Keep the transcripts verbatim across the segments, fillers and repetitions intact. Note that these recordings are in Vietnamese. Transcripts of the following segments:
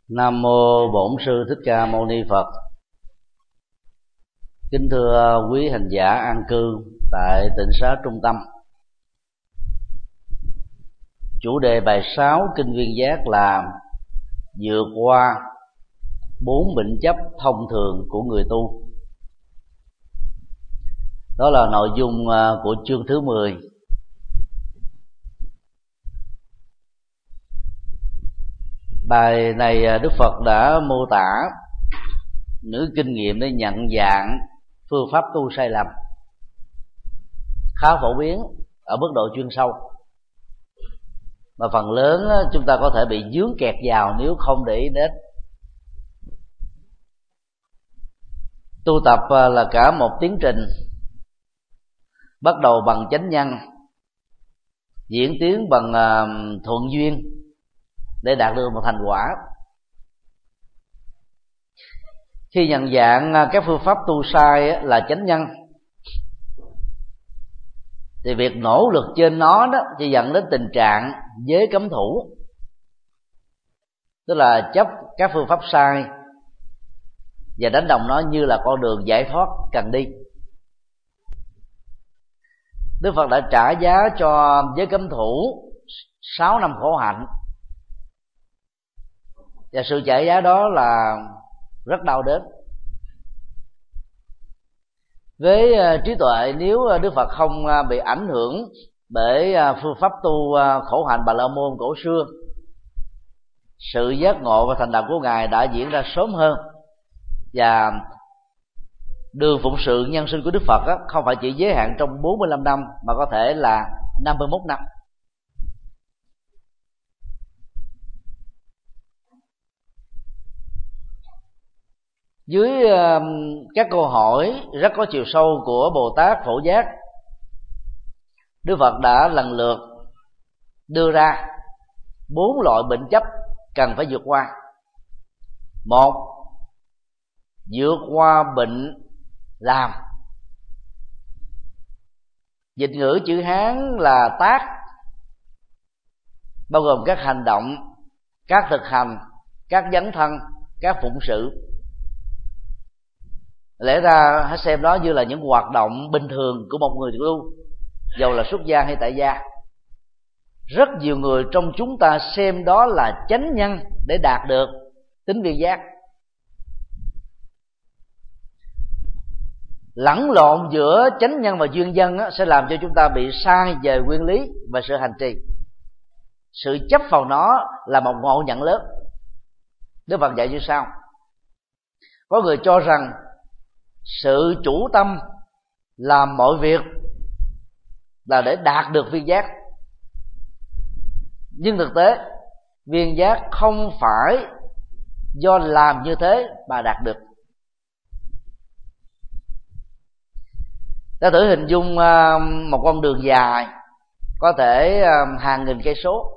Nam mô Bổn Sư Thích Ca Mâu Ni Phật. Kính thưa quý hành giả an cư tại tịnh xá Trung Tâm. Chủ đề bài sáu Kinh Viên Giác là vượt qua bốn bệnh chấp thông thường của người tu. Đó là nội dung của chương thứ mười. Bài này Đức Phật đã mô tả những kinh nghiệm để nhận dạng phương pháp tu sai lầm, khá phổ biến ở mức độ chuyên sâu, mà phần lớn chúng ta có thể bị vướng kẹt vào nếu không để ý đến. Tu tập là cả một tiến trình, bắt đầu bằng chánh nhân, diễn tiến bằng thuận duyên để đạt được một thành quả. Khi nhận dạng các phương pháp tu sai là chánh nhân, thì việc nỗ lực trên nó đó chỉ dẫn đến tình trạng giới cấm thủ, tức là chấp các phương pháp sai và đánh đồng nó như là con đường giải thoát cần đi. Đức Phật đã trả giá cho giới cấm thủ sáu năm khổ hạnh, và sự trả giá đó là rất đau đớn. Với trí tuệ, nếu Đức Phật không bị ảnh hưởng bởi phương pháp tu khổ hạnh Bà La Môn cổ xưa, sự giác ngộ và thành đạo của Ngài đã diễn ra sớm hơn, và đường phụng sự nhân sinh của Đức Phật á, không phải chỉ giới hạn trong bốn mươi lăm năm, mà có thể là năm mươi mốt năm. Dưới uh, các câu hỏi rất có chiều sâu của Bồ Tát Phổ Giác, Đức Phật đã lần lượt đưa ra bốn loại bệnh chấp cần phải vượt qua. Một, vượt qua bệnh làm. Dịch ngữ chữ Hán là tác, bao gồm các hành động, các thực hành, các dấn thân, các phụng sự. Lẽ ra hãy xem đó như là những hoạt động bình thường của một người tu, dầu là xuất gia hay tại gia. Rất nhiều người trong chúng ta xem đó là chánh nhân để đạt được tính viên giác. Lẫn lộn giữa chánh nhân và duyên dân sẽ làm cho chúng ta bị sai về nguyên lý và sự hành trì. Sự chấp vào nó là một ngộ nhận lớn. Đức Phật dạy như sau: có người cho rằng sự chủ tâm làm mọi việc là để đạt được viên giác, nhưng thực tế viên giác không phải do làm như thế mà đạt được. Ta thử hình dung một con đường dài có thể hàng nghìn cây số,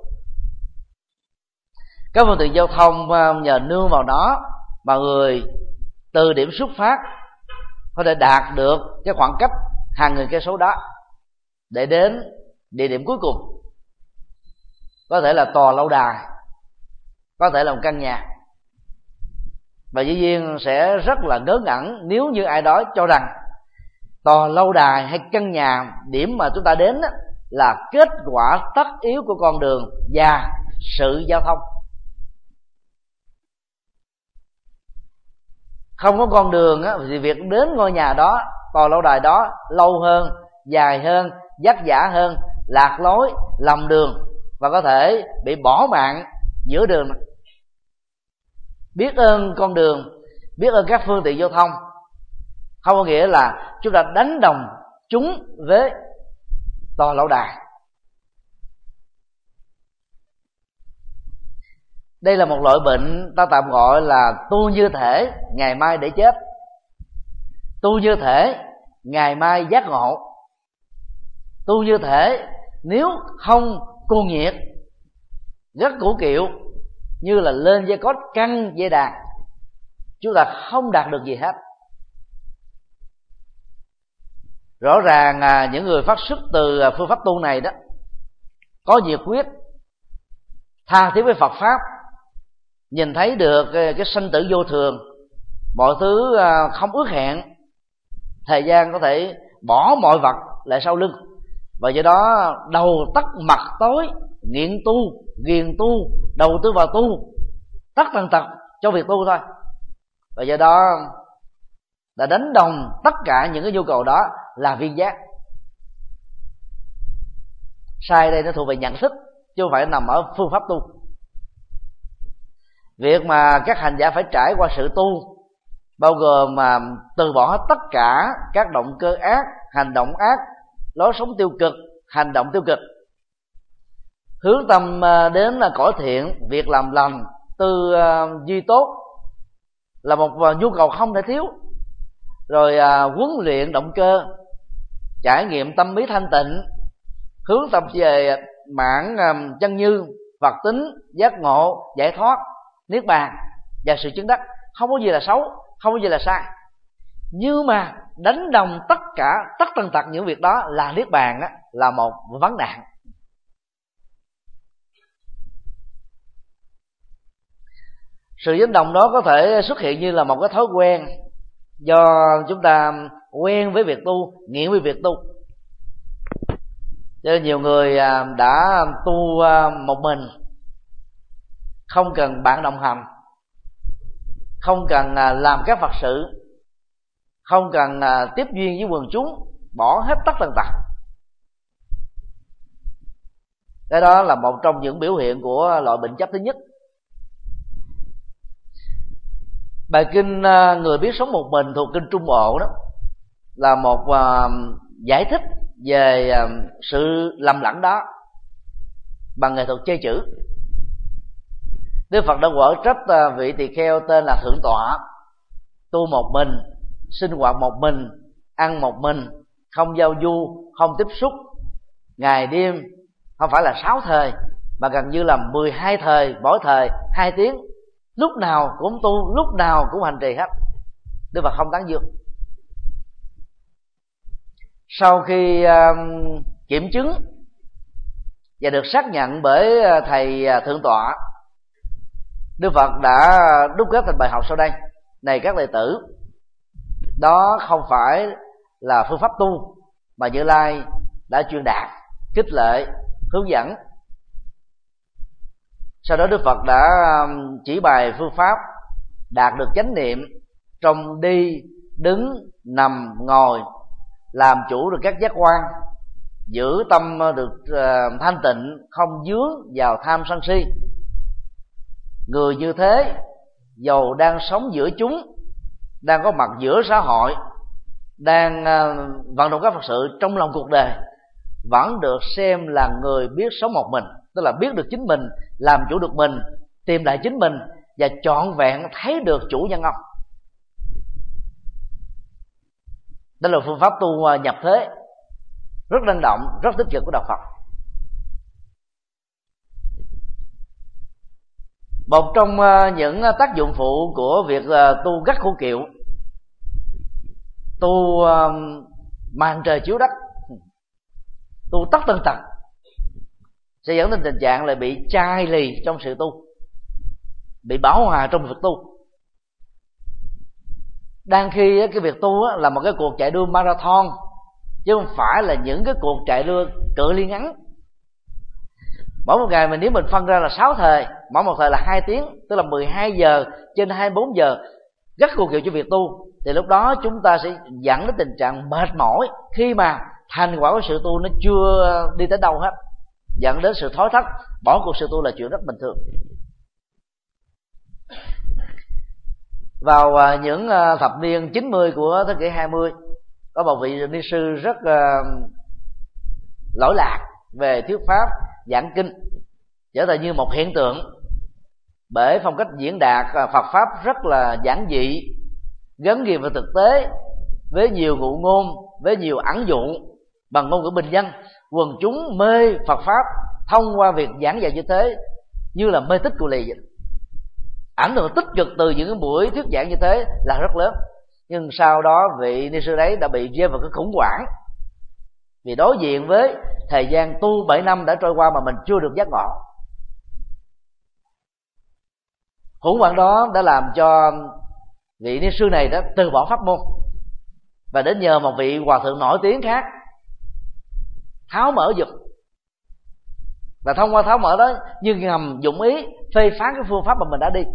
các phương tiện giao thông nhờ nương vào nó mà người từ điểm xuất phát có thể đạt được cái khoảng cách hàng nghìn cây số đó để đến địa điểm cuối cùng. Có thể là tòa lâu đài, có thể là một căn nhà. Và dĩ nhiên sẽ rất là ngớ ngẩn nếu như ai đó cho rằng tòa lâu đài hay căn nhà, điểm mà chúng ta đến là kết quả tất yếu của con đường và sự giao thông. Không có con đường á, thì việc đến ngôi nhà đó, tòa lâu đài đó lâu hơn, dài hơn, vất vả hơn, lạc lối, lầm đường, và có thể bị bỏ mạng giữa đường. Biết ơn con đường, biết ơn các phương tiện giao thông, không có nghĩa là chúng ta đánh đồng chúng với tòa lâu đài. Đây là một loại bệnh ta tạm gọi là tu như thể ngày mai để chết, tu như thể ngày mai giác ngộ, tu như thể nếu không cuồng nhiệt rất củ kiệu như là lên dây cót căng dây đàn, chúng ta không đạt được gì hết. Rõ ràng những người phát xuất từ phương pháp tu này đó có nhiệt huyết, tha thiết với Phật pháp, nhìn thấy được cái sanh tử vô thường, mọi thứ không ước hẹn, thời gian có thể bỏ mọi vật lại sau lưng, và do đó đầu tắt mặt tối, nghiện tu, ghiền tu, đầu tư vào tu, tất tần tật cho việc tu thôi, và do đó đã đánh đồng tất cả những cái nhu cầu đó là viên giác. Sai đây nó thuộc về nhận thức, chứ không phải nằm ở phương pháp tu. Việc mà các hành giả phải trải qua sự tu bao gồm mà từ bỏ hết tất cả các động cơ ác, hành động ác, lối sống tiêu cực, hành động tiêu cực, hướng tâm đến là cõi thiện, việc làm lành, tư duy tốt là một nhu cầu không thể thiếu. Rồi huấn luyện động cơ, trải nghiệm tâm lý thanh tịnh, hướng tâm về mảng chân như, Phật tính, giác ngộ, giải thoát, niết bàn và sự chứng đắc, không có gì là xấu, không có gì là sai. Nhưng mà đánh đồng tất cả tất tần tật những việc đó là niết bàn đó, là một vấn nạn. Sự đánh đồng đó có thể xuất hiện như là một cái thói quen, do chúng ta quen với việc tu, nghiện với việc tu. Cho nên nhiều người đã tu một mình, không cần bạn đồng hành, không cần làm các Phật sự, không cần tiếp duyên với quần chúng, bỏ hết tất tần tật. Cái đó là một trong những biểu hiện của loại bệnh chấp thứ nhất. Bài kinh Người biết sống một mình thuộc kinh Trung Bộ đó là một giải thích về sự lầm lẫn đó bằng nghệ thuật chơi chữ. Đức Phật đã quở trách vị tỳ kheo tên là Thượng Tọa, tu một mình, sinh hoạt một mình, ăn một mình, không giao du, không tiếp xúc, ngày đêm không phải là sáu thời mà gần như là mười hai thời, mỗi thời hai tiếng, lúc nào cũng tu, lúc nào cũng hành trì hết. Đức Phật không tán dương. Sau khi uh, kiểm chứng và được xác nhận bởi thầy Thượng Tọa, Đức Phật đã đúc kết thành bài học sau đây: này các đệ tử, đó không phải là phương pháp tu mà Như Lai đã truyền đạt, khích lệ, hướng dẫn. Sau đó Đức Phật đã chỉ bày phương pháp đạt được chánh niệm trong đi, đứng, nằm, ngồi, làm chủ được các giác quan, giữ tâm được uh, thanh tịnh, không dướng vào tham sân si. Người như thế, dầu đang sống giữa chúng, đang có mặt giữa xã hội, đang uh, vận động các Phật sự trong lòng cuộc đời, vẫn được xem là người biết sống một mình, tức là biết được chính mình, làm chủ được mình, tìm lại chính mình và trọn vẹn thấy được chủ nhân ông. Đó là phương pháp tu nhập thế rất năng động, rất tích cực của đạo Phật. Một trong những tác dụng phụ của việc tu gắt khổ kiệu, tu màn trời chiếu đất, tu tất tần tật, sẽ dẫn đến tình trạng là bị chai lì trong sự tu, bị bão hòa trong việc tu. Đang khi cái việc tu là một cái cuộc chạy đua marathon, chứ không phải là những cái cuộc chạy đua cự ly ngắn. Mỗi một ngày mình nếu mình phân ra là sáu thời, mỗi một thời là hai tiếng, tức là mười hai giờ trên hai mươi bốn giờ gắt cuộc kiệu cho việc tu, thì lúc đó chúng ta sẽ dẫn đến tình trạng mệt mỏi khi mà thành quả của sự tu nó chưa đi tới đâu hết, dẫn đến sự thối thất. Bỏ cuộc sự tu là chuyện rất bình thường. Vào những thập niên chín mươi của thế kỷ hai mươi, có một vị ni sư rất uh, lỗi lạc về thuyết pháp giảng kinh, trở thành như một hiện tượng bởi phong cách diễn đạt Phật pháp rất là giản dị, gắn liền vào thực tế, với nhiều ngụ ngôn, với nhiều ẩn dụ bằng ngôn ngữ bình dân. Quần chúng mê Phật pháp thông qua việc giảng dạy như thế như là mê tích của lì vậy. Ảnh hưởng tích cực từ những buổi thuyết giảng như thế là rất lớn. Nhưng sau đó vị ni sư đấy đã bị rơi vào cái khủng hoảng, vì đối diện với thời gian tu bảy năm đã trôi qua mà mình chưa được giác ngộ. khủng hoảng đó đã làm cho vị ni sư này đã từ bỏ pháp môn và đến nhờ một vị hòa thượng nổi tiếng khác tháo mở giùm. Và thông qua tháo mở đó, như ngầm dụng ý phê phán cái phương pháp mà mình đã đi.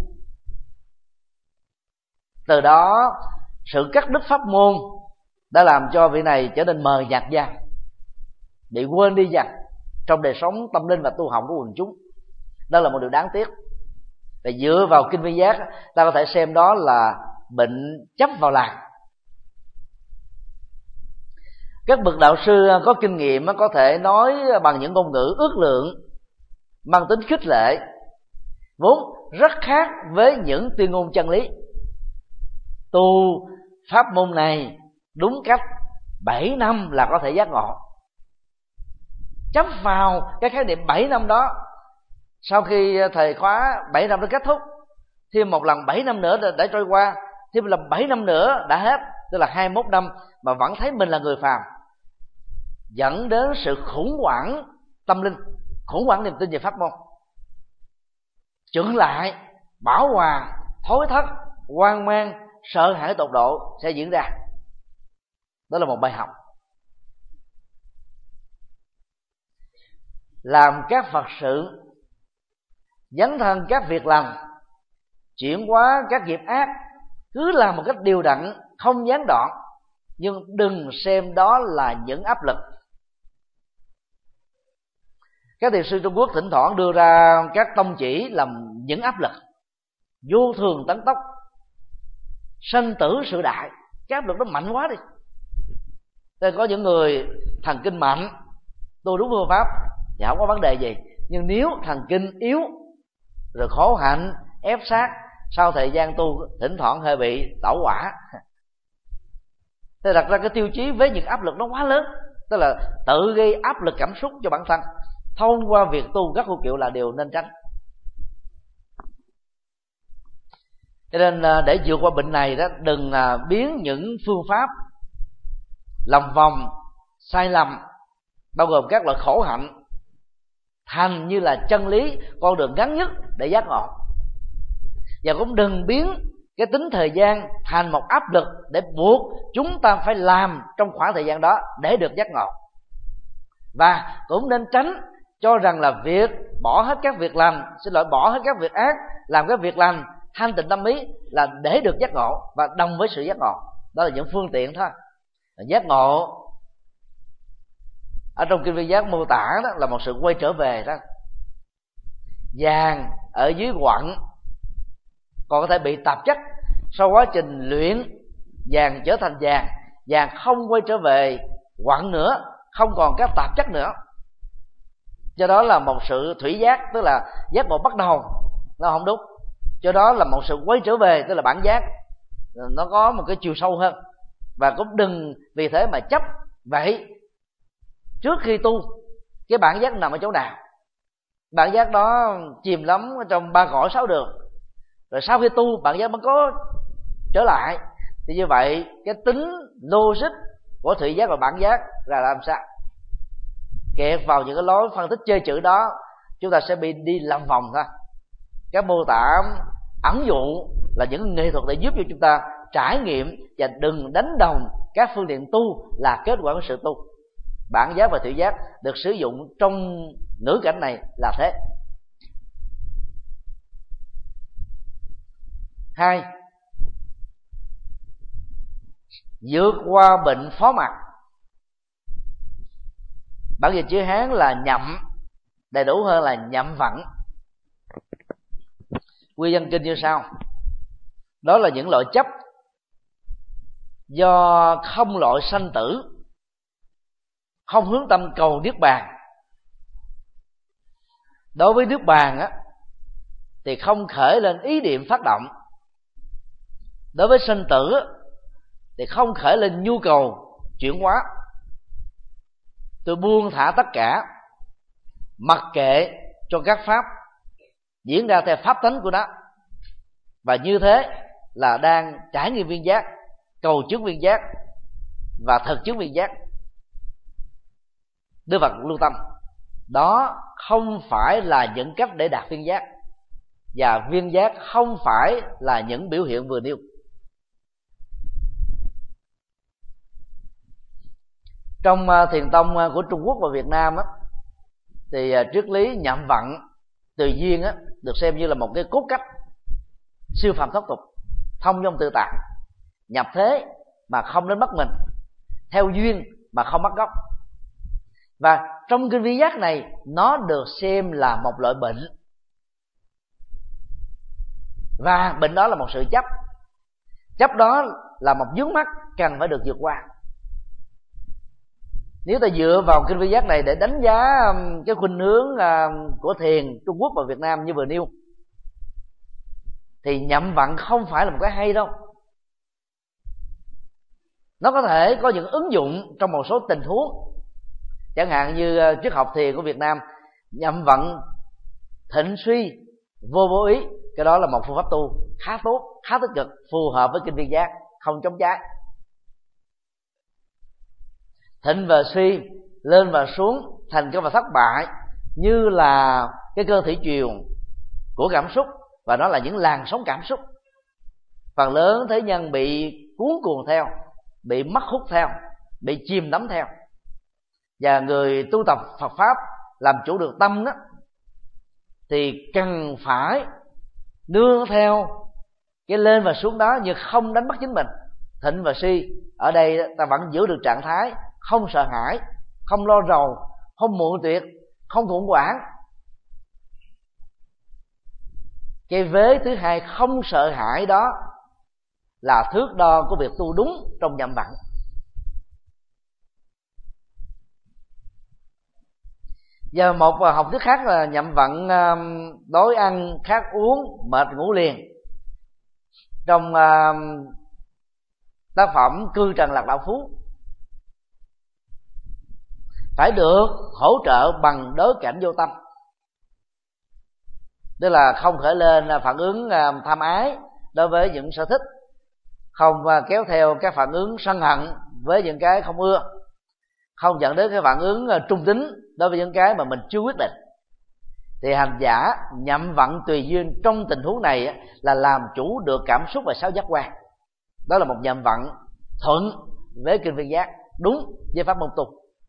Từ đó sự cắt đứt pháp môn đã làm cho vị này trở nên mờ nhạt dần, bị quên đi dần trong đời sống tâm linh và tu học của quần chúng. Đó là một điều đáng tiếc. Và dựa vào kinh Vi Giác, ta có thể xem đó là bệnh chấp vào làng. Các bậc đạo sư có kinh nghiệm có thể nói bằng những ngôn ngữ ước lượng mang tính khích lệ, vốn rất khác với những tuyên ngôn chân lý. Tu pháp môn này đúng cách bảy năm là có thể giác ngộ. Chấp vào cái khái niệm bảy năm đó, sau khi thời khóa bảy năm đã kết thúc, thêm một lần bảy năm nữa đã trôi qua, thêm một lần bảy năm nữa đã hết, tức là hai mươi mốt năm mà vẫn thấy mình là người phàm, dẫn đến sự khủng hoảng tâm linh, khủng hoảng niềm tin về pháp môn. Chững lại, bảo hòa, thối thất, hoang mang, sợ hãi tột độ sẽ diễn ra. Đó là một bài học. Làm các Phật sự, dấn thân các việc lành, chuyển hóa các nghiệp ác, cứ làm một cách đều đặn, không gián đoạn, nhưng đừng xem đó là những áp lực. Các thiền sư Trung Quốc thỉnh thoảng đưa ra các tông chỉ làm những áp lực vô thường tấn tốc, sanh tử sự đại. Cái áp lực nó mạnh quá đi. Nên có những người thần kinh mạnh, tu đúng phương pháp thì không có vấn đề gì. Nhưng nếu thần kinh yếu, rồi khổ hạnh, ép sát, sau thời gian tu thỉnh thoảng hơi bị tẩu hỏa. Thế đặt ra cái tiêu chí với những áp lực nó quá lớn, tức là tự gây áp lực cảm xúc cho bản thân thông qua việc tu các khu kiệu là điều nên tránh. Cho nên để vượt qua bệnh này đó, đừng biến những phương pháp lòng vòng sai lầm bao gồm các loại khổ hạnh thành như là chân lý, con đường ngắn nhất để giác ngộ. Và cũng đừng biến cái tính thời gian thành một áp lực để buộc chúng ta phải làm trong khoảng thời gian đó để được giác ngộ. Và cũng nên tránh cho rằng là việc bỏ hết các việc lành, xin lỗi, bỏ hết các việc ác, làm các việc lành, thanh tịnh tâm ý là để được giác ngộ và đồng với sự giác ngộ. Đó là những phương tiện thôi. Giác ngộ ở trong kinh Vi Giác mô tả đó là một sự quay trở về đó. Vàng ở dưới quặng còn có thể bị tạp chất, sau quá trình luyện vàng trở thành vàng, vàng không quay trở về quặng nữa, không còn các tạp chất nữa. Do đó là một sự thủy giác, tức là giác ngộ bắt đầu nó không đúng. Do đó là một sự quay trở về, tức là bản giác, nó có một cái chiều sâu hơn. Và cũng đừng vì thế mà chấp vậy trước khi tu cái bản giác nằm ở chỗ nào. Bản giác đó chìm lắm trong ba cõi sáu đường, rồi sau khi tu bản giác mới có trở lại. Thì như vậy cái tính logic của thủy giác và bản giác là làm sao? Kẹt vào những cái lối phân tích chơi chữ đó, chúng ta sẽ bị đi lòng vòng thôi. Các mô tả ẩn dụ là những nghệ thuật để giúp cho chúng ta trải nghiệm và đừng đánh đồng các phương tiện tu là kết quả của sự tu. Bản giác và thủy giác được sử dụng trong ngữ cảnh này là thế. Hai, vượt qua bệnh phó mặc. Bản dịch chữ Hán là nhậm, đầy đủ hơn là nhậm vận. Quy văn kinh như sau: đó là những loại chấp do không loại sanh tử, không hướng tâm cầu niết bàn. Đối với niết bàn á thì không khởi lên ý niệm phát động. Đối với sanh tử thì không khởi lên nhu cầu chuyển hóa. Tôi buông thả tất cả, mặc kệ cho các pháp diễn ra theo pháp tánh của nó, và như thế là đang trải nghiệm viên giác, cầu chứng viên giác và thực chứng viên giác. Đức Phật lưu tâm đó không phải là những cách để đạt viên giác. và viên giác không phải là những biểu hiện vừa nêu. Trong thiền tông của Trung Quốc và Việt Nam á, thì triết lý nhậm vận tùy duyên á, được xem như là một cái cốt cách siêu phàm thoát tục, thông dong tự tại, nhập thế mà không đến mất mình, theo duyên mà không mất gốc. Và trong kinh viên giác này, nó được xem là một loại bệnh, và bệnh đó là một sự chấp. Chấp đó là một vướng mắc cần phải được vượt qua. Nếu ta dựa vào kinh viên giác này để đánh giá cái khuynh hướng của thiền Trung Quốc và Việt Nam như vừa nêu, thì nhậm vận không phải là một cái hay đâu. Nó có thể có những ứng dụng trong một số tình huống, chẳng hạn như triết học thiền của Việt Nam, nhậm vận thịnh suy vô bố ý, cái đó là một phương pháp tu khá tốt, khá tích cực, phù hợp với kinh viên giác, không chống trái. Thịnh và suy, lên và xuống, thành công và thất bại, như là cái cơ thủy triều của cảm xúc, và nó là những làn sóng cảm xúc. Phần lớn thế nhân bị cuốn cuồng theo, bị mắc hút theo, bị chìm đắm theo. Và người tu tập Phật pháp làm chủ được tâm đó, thì cần phải nương theo cái lên và xuống đó, nhưng không đánh mất chính mình. Thịnh và suy ở đây ta vẫn giữ được trạng thái không sợ hãi, không lo rầu, không muộn tuyệt, không khủng hoảng. Cái vế thứ hai không sợ hãi đó là thước đo của việc tu đúng trong nhậm vận. Và một học thuyết khác là nhậm vận đói ăn khát uống mệt ngủ liền. Trong tác phẩm Cư Trần Lạc Đạo Phú, phải được hỗ trợ bằng đối cảnh vô tâm, tức là không khởi lên phản ứng tham ái đối với những sở thích, không kéo theo các phản ứng sân hận với những cái không ưa, không dẫn đến cái phản ứng trung tính đối với những cái mà mình chưa quyết định. Thì hành giả nhậm vận tùy duyên trong tình huống này là làm chủ được cảm xúc và sáu giác quan. Đó là một nhậm vận thuận với kinh viên giác, đúng với pháp môn tu.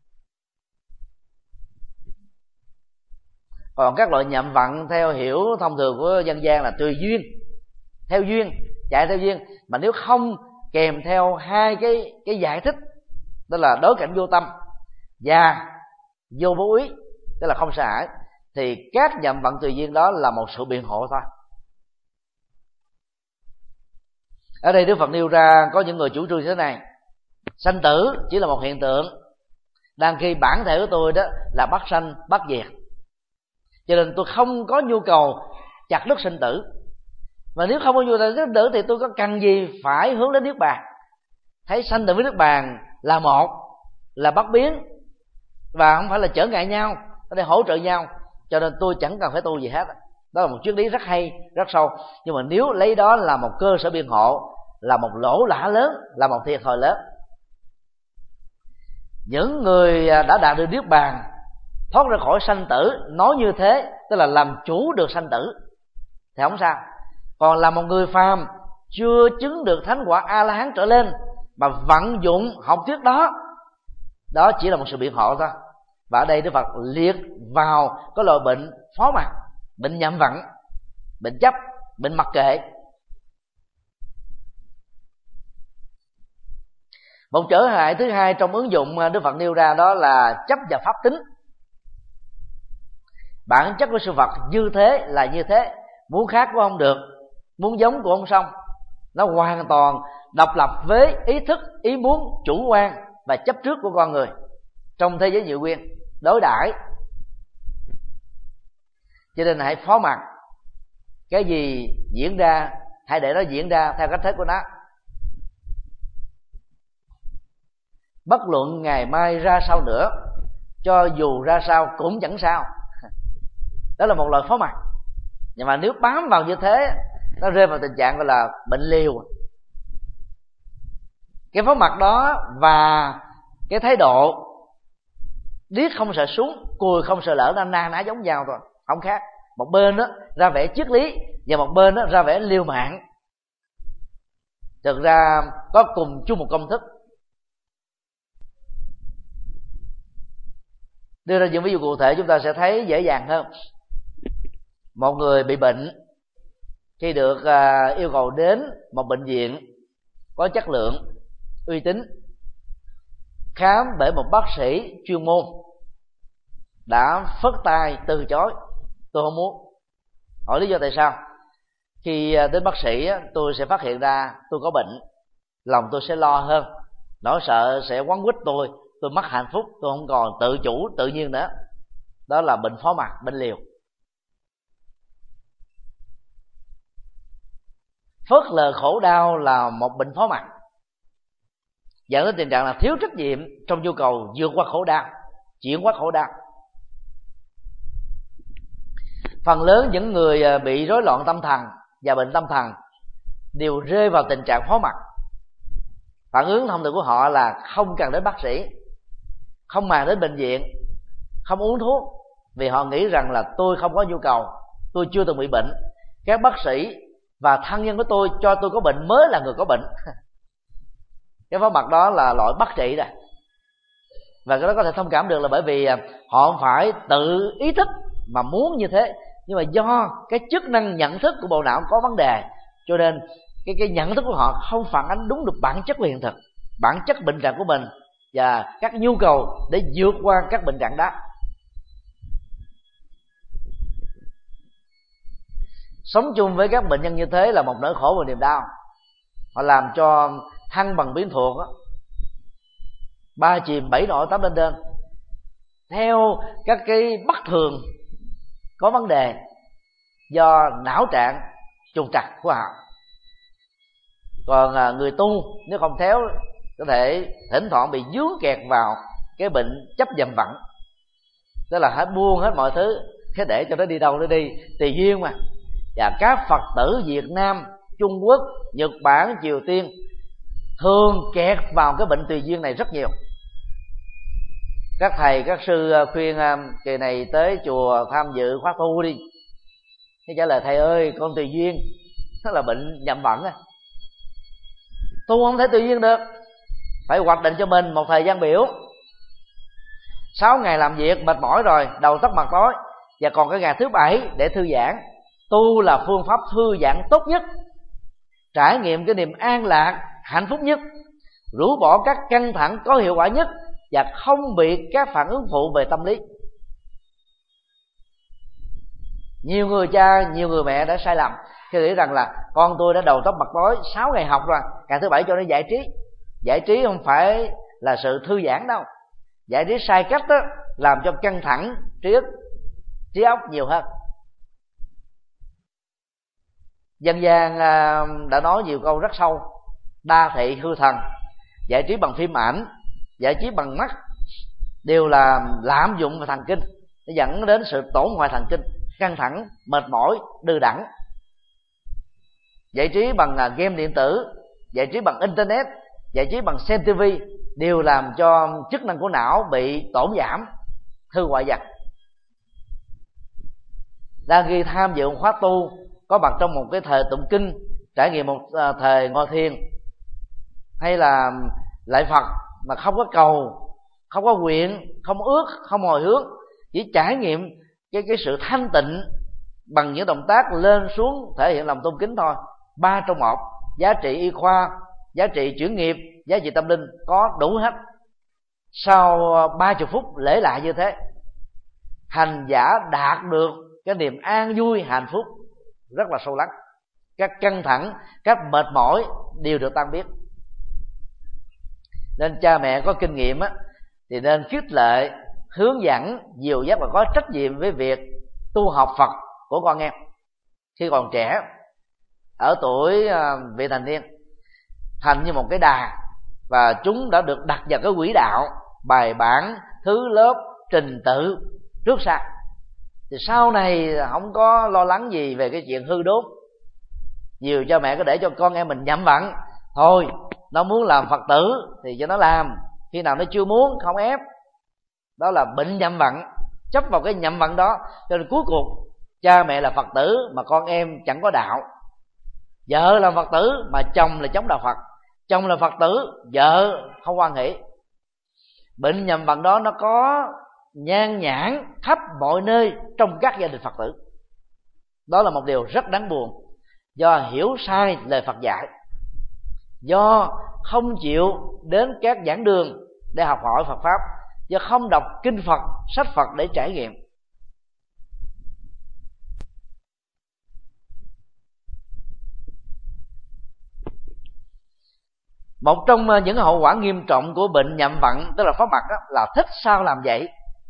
Còn các loại nhậm vận theo hiểu thông thường của dân gian là tùy duyên, theo duyên, chạy theo duyên, mà nếu không kèm theo hai cái cái giải thích, tức là đối cảnh vô tâm và vô bố ý, tức là không sợ hãi, thì các nhậm vận tùy duyên đó là một sự biện hộ thôi. Ở đây Đức Phật nêu ra có những người chủ trương như thế này: sanh tử chỉ là một hiện tượng, đang khi bản thể của tôi đó là bất sanh bất diệt, cho nên tôi không có nhu cầu chặt đứt sinh tử. Và nếu không có nhu cầu chặt đứt sinh tử thì tôi có cần gì phải hướng đến niết bàn? Thấy sanh tử với niết bàn là một, là bất biến, và không phải là trở ngại nhau, để hỗ trợ nhau, cho nên tôi chẳng cần phải tu gì hết. Đó là một triết lý rất hay, rất sâu. Nhưng mà nếu lấy đó là một cơ sở biện hộ, là một lỗ lã lớn, là một thiệt thòi lớn. Những người đã đạt được niết bàn, thoát ra khỏi sanh tử, nói như thế tức là làm chủ được sanh tử thì không sao. Còn là một người phàm chưa chứng được thánh quả A La Hán trở lên mà vận dụng học thuyết đó, đó chỉ là một sự biện hộ thôi. Và ở đây Đức Phật liệt vào cái loại bệnh phó mặc, bệnh nhậm vận, bệnh chấp, bệnh mặc kệ. Một trở ngại thứ hai trong ứng dụng Đức Phật nêu ra đó là chấp và pháp tính. Bản chất của sự vật như thế là như thế, muốn khác cũng không được, muốn giống cũng không xong. Nó hoàn toàn độc lập với ý thức, ý muốn chủ quan và chấp trước của con người trong thế giới diệu nguyên đối đãi. Cho nên hãy phó mặc, cái gì diễn ra hãy để nó diễn ra theo cách thế của nó. Bất luận ngày mai ra sao nữa, cho dù ra sao cũng chẳng sao. Đó là một loại phó mặc. Nhưng mà nếu bám vào như thế, nó rơi vào tình trạng gọi là bệnh liều. Cái phó mặc đó và cái thái độ điếc không sợ súng, cùi không sợ lỡ, na ná giống nhau thôi, không khác. Một bên đó ra vẻ triết lý, và một bên đó ra vẻ liều mạng. Thực ra có cùng chung một công thức. Đưa ra những ví dụ cụ thể chúng ta sẽ thấy dễ dàng hơn. Một người bị bệnh, khi được uh, yêu cầu đến một bệnh viện có chất lượng, uy tín, khám bởi một bác sĩ chuyên môn, đã phất tay từ chối: tôi không muốn. Hỏi lý do tại sao? Khi đến bác sĩ tôi sẽ phát hiện ra tôi có bệnh, lòng tôi sẽ lo hơn, nỗi sợ sẽ quấn quýt tôi, tôi mất hạnh phúc, tôi không còn tự chủ tự nhiên nữa. Đó là bệnh phó mặc, bệnh liều. Phớt lờ khổ đau là một bệnh phó mặc, dẫn đến tình trạng là thiếu trách nhiệm trong nhu cầu vượt qua khổ đau, chuyển qua khổ đau. Phần lớn những người bị rối loạn tâm thần và bệnh tâm thần đều rơi vào tình trạng phó mặc. Phản ứng thông thường của họ là không cần đến bác sĩ, không màng đến bệnh viện, không uống thuốc, vì họ nghĩ rằng là tôi không có nhu cầu, tôi chưa từng bị bệnh, các bác sĩ và thân nhân của tôi cho tôi có bệnh mới là người có bệnh. Cái phó mặc đó là loại bắt trị rồi. Và cái đó có thể thông cảm được là bởi vì họ không phải tự ý thức mà muốn như thế, nhưng mà do cái chức năng nhận thức của bộ não có vấn đề, cho nên cái cái nhận thức của họ không phản ánh đúng được bản chất của hiện thực, bản chất bệnh trạng của mình và các nhu cầu để vượt qua các bệnh trạng đó. Sống chung với các bệnh nhân như thế là một nỗi khổ và niềm đau. Họ làm cho thăng bằng biến thuộc đó, ba chìm bảy nổi tám lên trên, theo các cái bất thường có vấn đề do não trạng trục trặc của họ. Còn người tu nếu không khéo có thể thỉnh thoảng bị dướng kẹt vào cái bệnh chấp dầm vặn, tức là hết buông hết mọi thứ, thế để cho nó đi đâu nó đi, tùy duyên mà. Và các Phật tử Việt Nam, Trung Quốc, Nhật Bản, Triều Tiên thường kẹt vào cái bệnh tùy duyên này rất nhiều. Các thầy các sư khuyên kỳ này tới chùa tham dự khóa tu đi. Thế trả lời: thầy ơi, con tùy duyên, đó là bệnh nhầm vận á. Tu không thể tùy duyên được, phải hoạch định cho mình một thời gian biểu. Sáu ngày làm việc mệt mỏi rồi, đầu tắt mặt tối, và còn cái ngày thứ bảy để thư giãn. Tu là phương pháp thư giãn tốt nhất, trải nghiệm cái niềm an lạc, hạnh phúc nhất, rũ bỏ các căng thẳng có hiệu quả nhất, và không bị các phản ứng phụ về tâm lý. Nhiều người cha, nhiều người mẹ đã sai lầm khi nghĩ rằng là con tôi đã đầu tóc mặt tối, sáu ngày học rồi, ngày thứ bảy cho nó giải trí. Giải trí không phải là sự thư giãn đâu. Giải trí sai cách đó, làm cho căng thẳng trí ức, trí óc nhiều hơn. Dân gian đã nói nhiều câu rất sâu: đa thị hư thần, giải trí bằng phim ảnh, giải trí bằng mắt đều là lạm dụng vào thần kinh, nó dẫn đến sự tổn hoại thần kinh, căng thẳng, mệt mỏi, đừ đẫn. Giải trí bằng game điện tử, giải trí bằng internet, giải trí bằng xem tivi đều làm cho chức năng của não bị tổn giảm, hư hoại dần. Đang khi tham dự một khóa tu, có mặt trong một cái thời tụng kinh, trải nghiệm một thời ngồi thiền, hay là lạy Phật mà không có cầu, không có nguyện, không ước, không hồi hướng, chỉ trải nghiệm cái cái sự thanh tịnh bằng những động tác lên xuống thể hiện lòng tôn kính thôi. Ba trong một, giá trị y khoa, giá trị chuyển nghiệp, giá trị tâm linh có đủ hết. Sau ba chục phút lễ lại như thế, hành giả đạt được cái niềm an vui hạnh phúc rất là sâu lắng. Các căng thẳng, các mệt mỏi đều được tan biến. Nên cha mẹ có kinh nghiệm á, thì nên khích lệ, hướng dẫn, dìu dắt và có trách nhiệm với việc tu học Phật của con em khi còn trẻ, ở tuổi vị thành niên, thành như một cái đà, và chúng đã được đặt vào cái quỹ đạo bài bản, thứ lớp, trình tự trước sau. Thì sau này không có lo lắng gì về cái chuyện hư đốn. Nhiều cha mẹ có để cho con em mình nhậm vận, thôi nó muốn làm Phật tử thì cho nó làm, khi nào nó chưa muốn không ép. Đó là bệnh nhậm vận, chấp vào cái nhậm vận đó, cho nên cuối cùng cha mẹ là Phật tử mà con em chẳng có đạo, vợ là Phật tử mà chồng là chống đạo Phật, chồng là Phật tử, vợ không quan hệ. Bệnh nhầm bằng đó nó có nhan nhản khắp mọi nơi trong các gia đình Phật tử. Đó là một điều rất đáng buồn, do hiểu sai lời Phật dạy, do không chịu đến các giảng đường để học hỏi Phật pháp, do không đọc kinh Phật, sách Phật để trải nghiệm. Một trong những hậu quả nghiêm trọng của bệnh nhậm vận, tức là phó mặc đó, là thích sao làm vậy.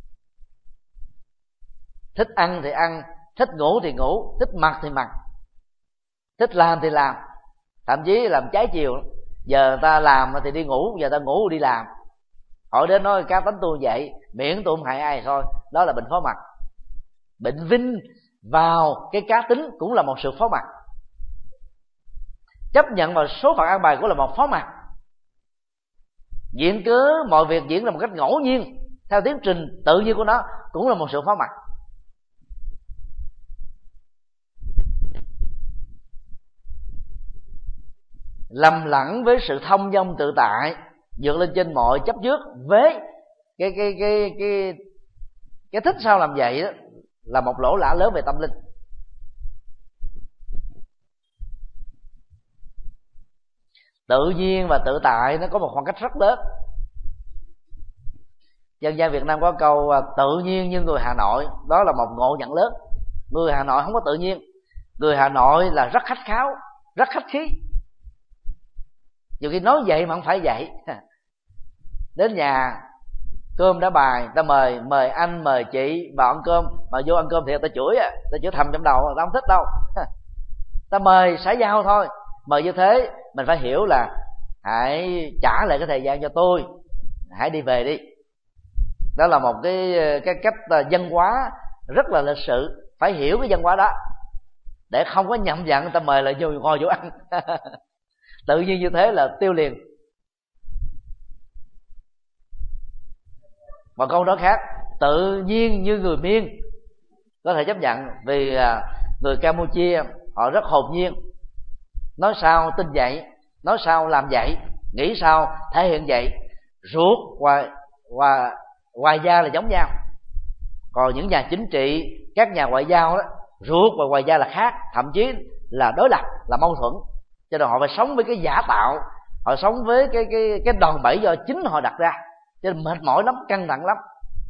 Thích ăn thì ăn, thích ngủ thì ngủ, thích mặc thì mặc, thích làm thì làm, thậm chí làm trái chiều. Giờ ta làm thì đi ngủ, giờ ta ngủ đi làm. Hỏi đến nói cá tánh tôi vậy, miễn tôi không hại ai thôi. Đó là bệnh phó mặc. Bệnh vinh vào cái cá tính cũng là một sự phó mặc. Chấp nhận vào số phận an bài cũng là một phó mặc. Diễn cớ mọi việc diễn ra một cách ngẫu nhiên theo tiến trình tự nhiên của nó cũng là một sự phó mặc. Lầm lẫn với sự thông dong tự tại, vượt lên trên mọi chấp trước với cái cái cái cái cái thích sao làm vậy đó, là một lỗ lã lớn về tâm linh. Tự nhiên và tự tại nó có một khoảng cách rất lớn. Dân gian Việt Nam có câu tự nhiên như người Hà Nội, đó là một ngộ nhận lớn. Người Hà Nội không có tự nhiên. Người Hà Nội là rất khách kháo, rất khách khí. Dù khi nói vậy mà không phải vậy. Đến nhà cơm đã bài, ta mời mời anh mời chị vào ăn cơm, mà vô ăn cơm thì ta chửi à, ta chửi thầm trong đầu, ta không thích đâu. Ta mời xã giao thôi. Mời như thế mình phải hiểu là hãy trả lại cái thời gian cho tôi, hãy đi về đi. Đó là một cái cái cách văn hóa rất là lịch sự. Phải hiểu cái văn hóa đó để không có nhậm dặn người ta mời lại vô ngồi vô ăn. Tự nhiên như thế là tiêu liền. Một câu nói khác, tự nhiên như người Miên có thể chấp nhận, vì người Campuchia họ rất hồn nhiên, nói sao tin vậy, nói sao làm vậy, nghĩ sao thể hiện vậy. Ruột và và ngoại giao là giống nhau. Còn những nhà chính trị, các nhà ngoại giao đó, ruột và ngoại giao là khác, thậm chí là đối lập, là mâu thuẫn. Cho nên họ phải sống với cái giả tạo, họ sống với cái cái cái đòn bẩy do chính họ đặt ra, cho nên mệt mỏi lắm, căng thẳng lắm.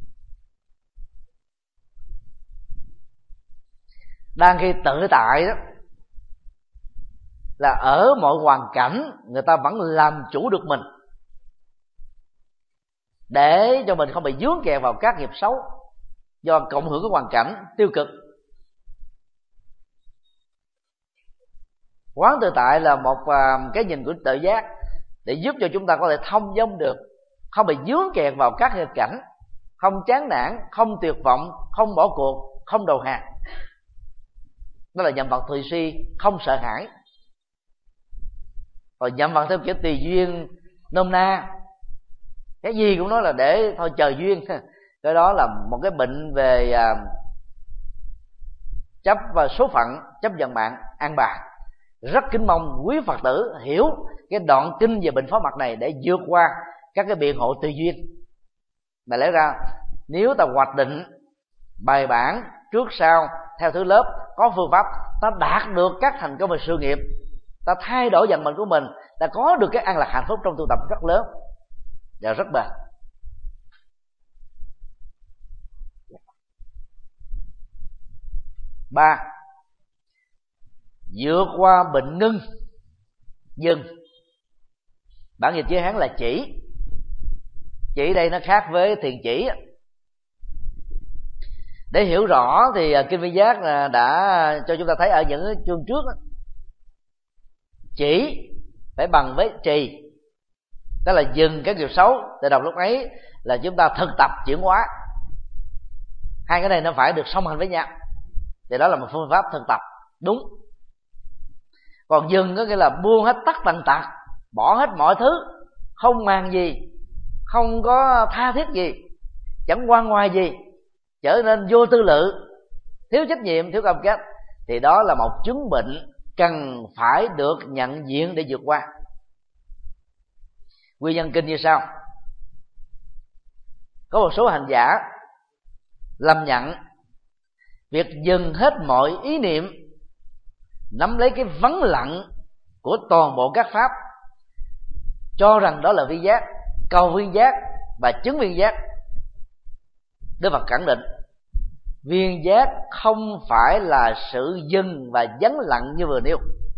Đang khi tự tại đó là ở mọi hoàn cảnh người ta vẫn làm chủ được mình, để cho mình không bị vướng kẹt vào các nghiệp xấu do cộng hưởng cái hoàn cảnh tiêu cực. Quán tự tại là một cái nhìn của tự giác để giúp cho chúng ta có thể thông dong được, không bị vướng kẹt vào các nghịch cảnh, không chán nản, không tuyệt vọng, không bỏ cuộc, không đầu hàng. Đó là nhậm vận tùy suy, không sợ hãi. Còn nhậm vận theo kiểu tùy duyên nôm na, cái gì cũng nói là để thôi chờ duyên, cái đó là một cái bệnh về à, chấp và số phận, chấp vận mạng an bài. Rất kính mong quý Phật tử hiểu cái đoạn kinh về bệnh phó mặc này để vượt qua các cái biện hộ tùy duyên. Mà lẽ ra nếu ta hoạch định bài bản trước sau theo thứ lớp, có phương pháp, ta đạt được các thành công về sự nghiệp, ta thay đổi vận mệnh của mình, ta có được cái an lạc hạnh phúc trong tu tập rất lớn và rất bền. Ba, vượt qua bệnh ngưng. Dừng, bản dịch chữ Hán là chỉ. Chỉ đây nó khác với thiền chỉ. Để hiểu rõ thì Kinh Viên Giác đã cho chúng ta thấy ở những chương trước, chỉ phải bằng với trì, tức là dừng cái nghiệp xấu. Từ đầu lúc ấy là chúng ta thực tập chuyển hóa. Hai cái này nó phải được song hành với nhau, thì đó là một phương pháp thực tập đúng. Còn dừng có nghĩa là buông hết tất tần tật, bỏ hết mọi thứ, không màng gì, không có tha thiết gì, chẳng quan ngoài gì, trở nên vô tư lự, thiếu trách nhiệm, thiếu cam kết, thì đó là một chứng bệnh cần phải được nhận diện để vượt qua. Nguyên nhân kinh như sau: có một số hành giả lâm nhận việc dừng hết mọi ý niệm, nắm lấy cái vắng lặng của toàn bộ các pháp, cho rằng đó là vi giác, cầu viên giác và chứng viên giác. Đức Phật khẳng định viên giác không phải là sự dừng và vắng lặng như vừa nêu.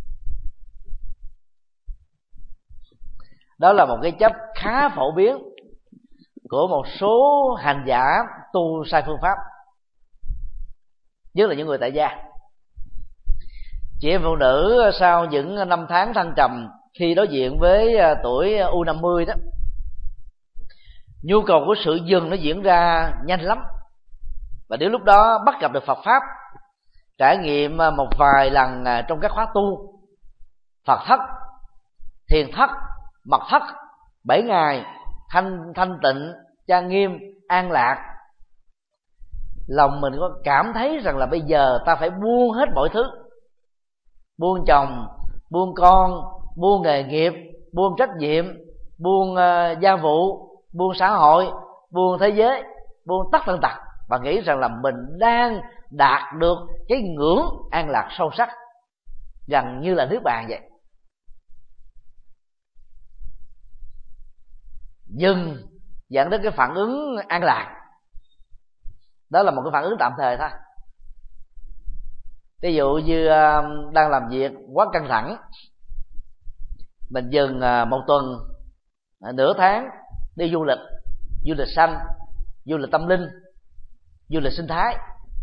Đó là một cái chấp khá phổ biến của một số hành giả tu sai phương pháp, nhất là những người tại gia. Chị em phụ nữ sau những năm tháng thăng trầm, khi đối diện với tuổi u năm mươi đó, nhu cầu của sự dừng nó diễn ra nhanh lắm. Và đến lúc đó bắt gặp được Phật pháp, trải nghiệm một vài lần trong các khóa tu Phật thất, thiền thất, mật thất bảy ngày, thanh thanh tịnh, trang nghiêm, an lạc, lòng mình có cảm thấy rằng là bây giờ ta phải buông hết mọi thứ, buông chồng, buông con, buông nghề nghiệp, buông trách nhiệm, buông uh, gia vụ, buông xã hội, buông thế giới, buông tất tần tật, và nghĩ rằng là mình đang đạt được cái ngưỡng an lạc sâu sắc, gần như là nước bàn vậy. Dừng dẫn đến cái phản ứng an lạc, đó là một cái phản ứng tạm thời thôi. Ví dụ như đang làm việc quá căng thẳng, mình dừng một tuần, nửa tháng đi du lịch, du lịch xanh, du lịch tâm linh, du lịch sinh thái,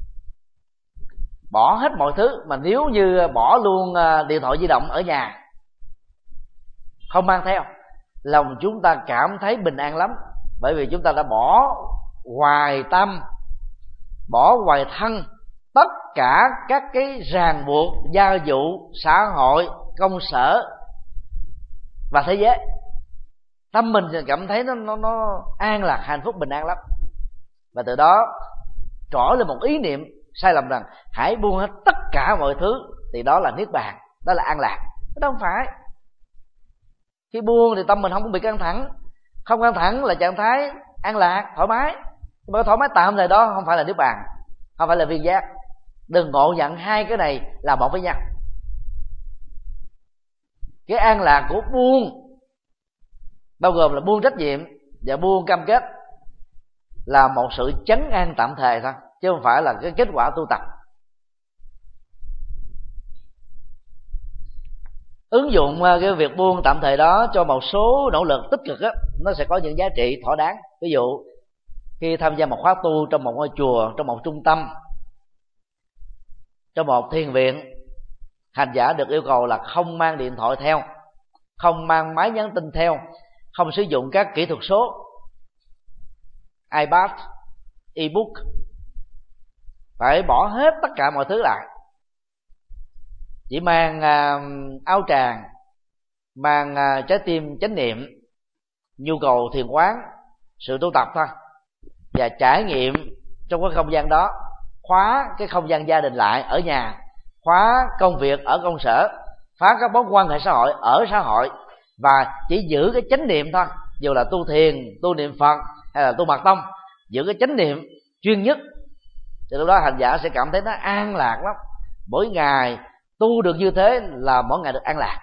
bỏ hết mọi thứ. Mà nếu như bỏ luôn điện thoại di động ở nhà, không mang theo, lòng chúng ta cảm thấy bình an lắm, bởi vì chúng ta đã bỏ ngoài tâm, bỏ ngoài thân tất cả các cái ràng buộc gia vụ, xã hội, công sở và thế giới. Tâm mình cảm thấy nó, nó, nó an lạc, hạnh phúc, bình an lắm. Và từ đó trỗi lên một ý niệm sai lầm rằng hãy buông hết tất cả mọi thứ, thì đó là niết bàn, đó là an lạc. Đó không phải. Khi buông thì tâm mình không bị căng thẳng. Không căng thẳng là trạng thái an lạc, thoải mái. Nhưng mà cái thoải mái tạm thời đó không phải là niết bàn, không phải là viên giác. Đừng ngộ nhận hai cái này là một với nhau. Cái an lạc của buông bao gồm là buông trách nhiệm và buông cam kết, là một sự chấn an tạm thời thôi, chứ không phải là cái kết quả tu tập. Ứng dụng cái việc buông tạm thời đó cho một số nỗ lực tích cực á, nó sẽ có những giá trị thỏa đáng. Ví dụ khi tham gia một khóa tu trong một ngôi chùa, trong một trung tâm, trong một thiền viện, hành giả được yêu cầu là không mang điện thoại theo, không mang máy nhắn tin theo, không sử dụng các kỹ thuật số, iPad, ebook, phải bỏ hết tất cả mọi thứ lại. Chỉ mang uh, áo tràng, mang uh, trái tim chánh niệm, nhu cầu thiền quán, sự tu tập thôi, và trải nghiệm trong cái không gian đó. Khóa cái không gian gia đình lại ở nhà, khóa công việc ở công sở, phá các mối quan hệ xã hội ở xã hội, và chỉ giữ cái chánh niệm thôi. Dù là tu thiền, tu niệm Phật hay là tu mật tông, giữ cái chánh niệm chuyên nhất, thì lúc đó hành giả sẽ cảm thấy nó an lạc lắm. Mỗi ngày tu được như thế là mỗi ngày được an lạc.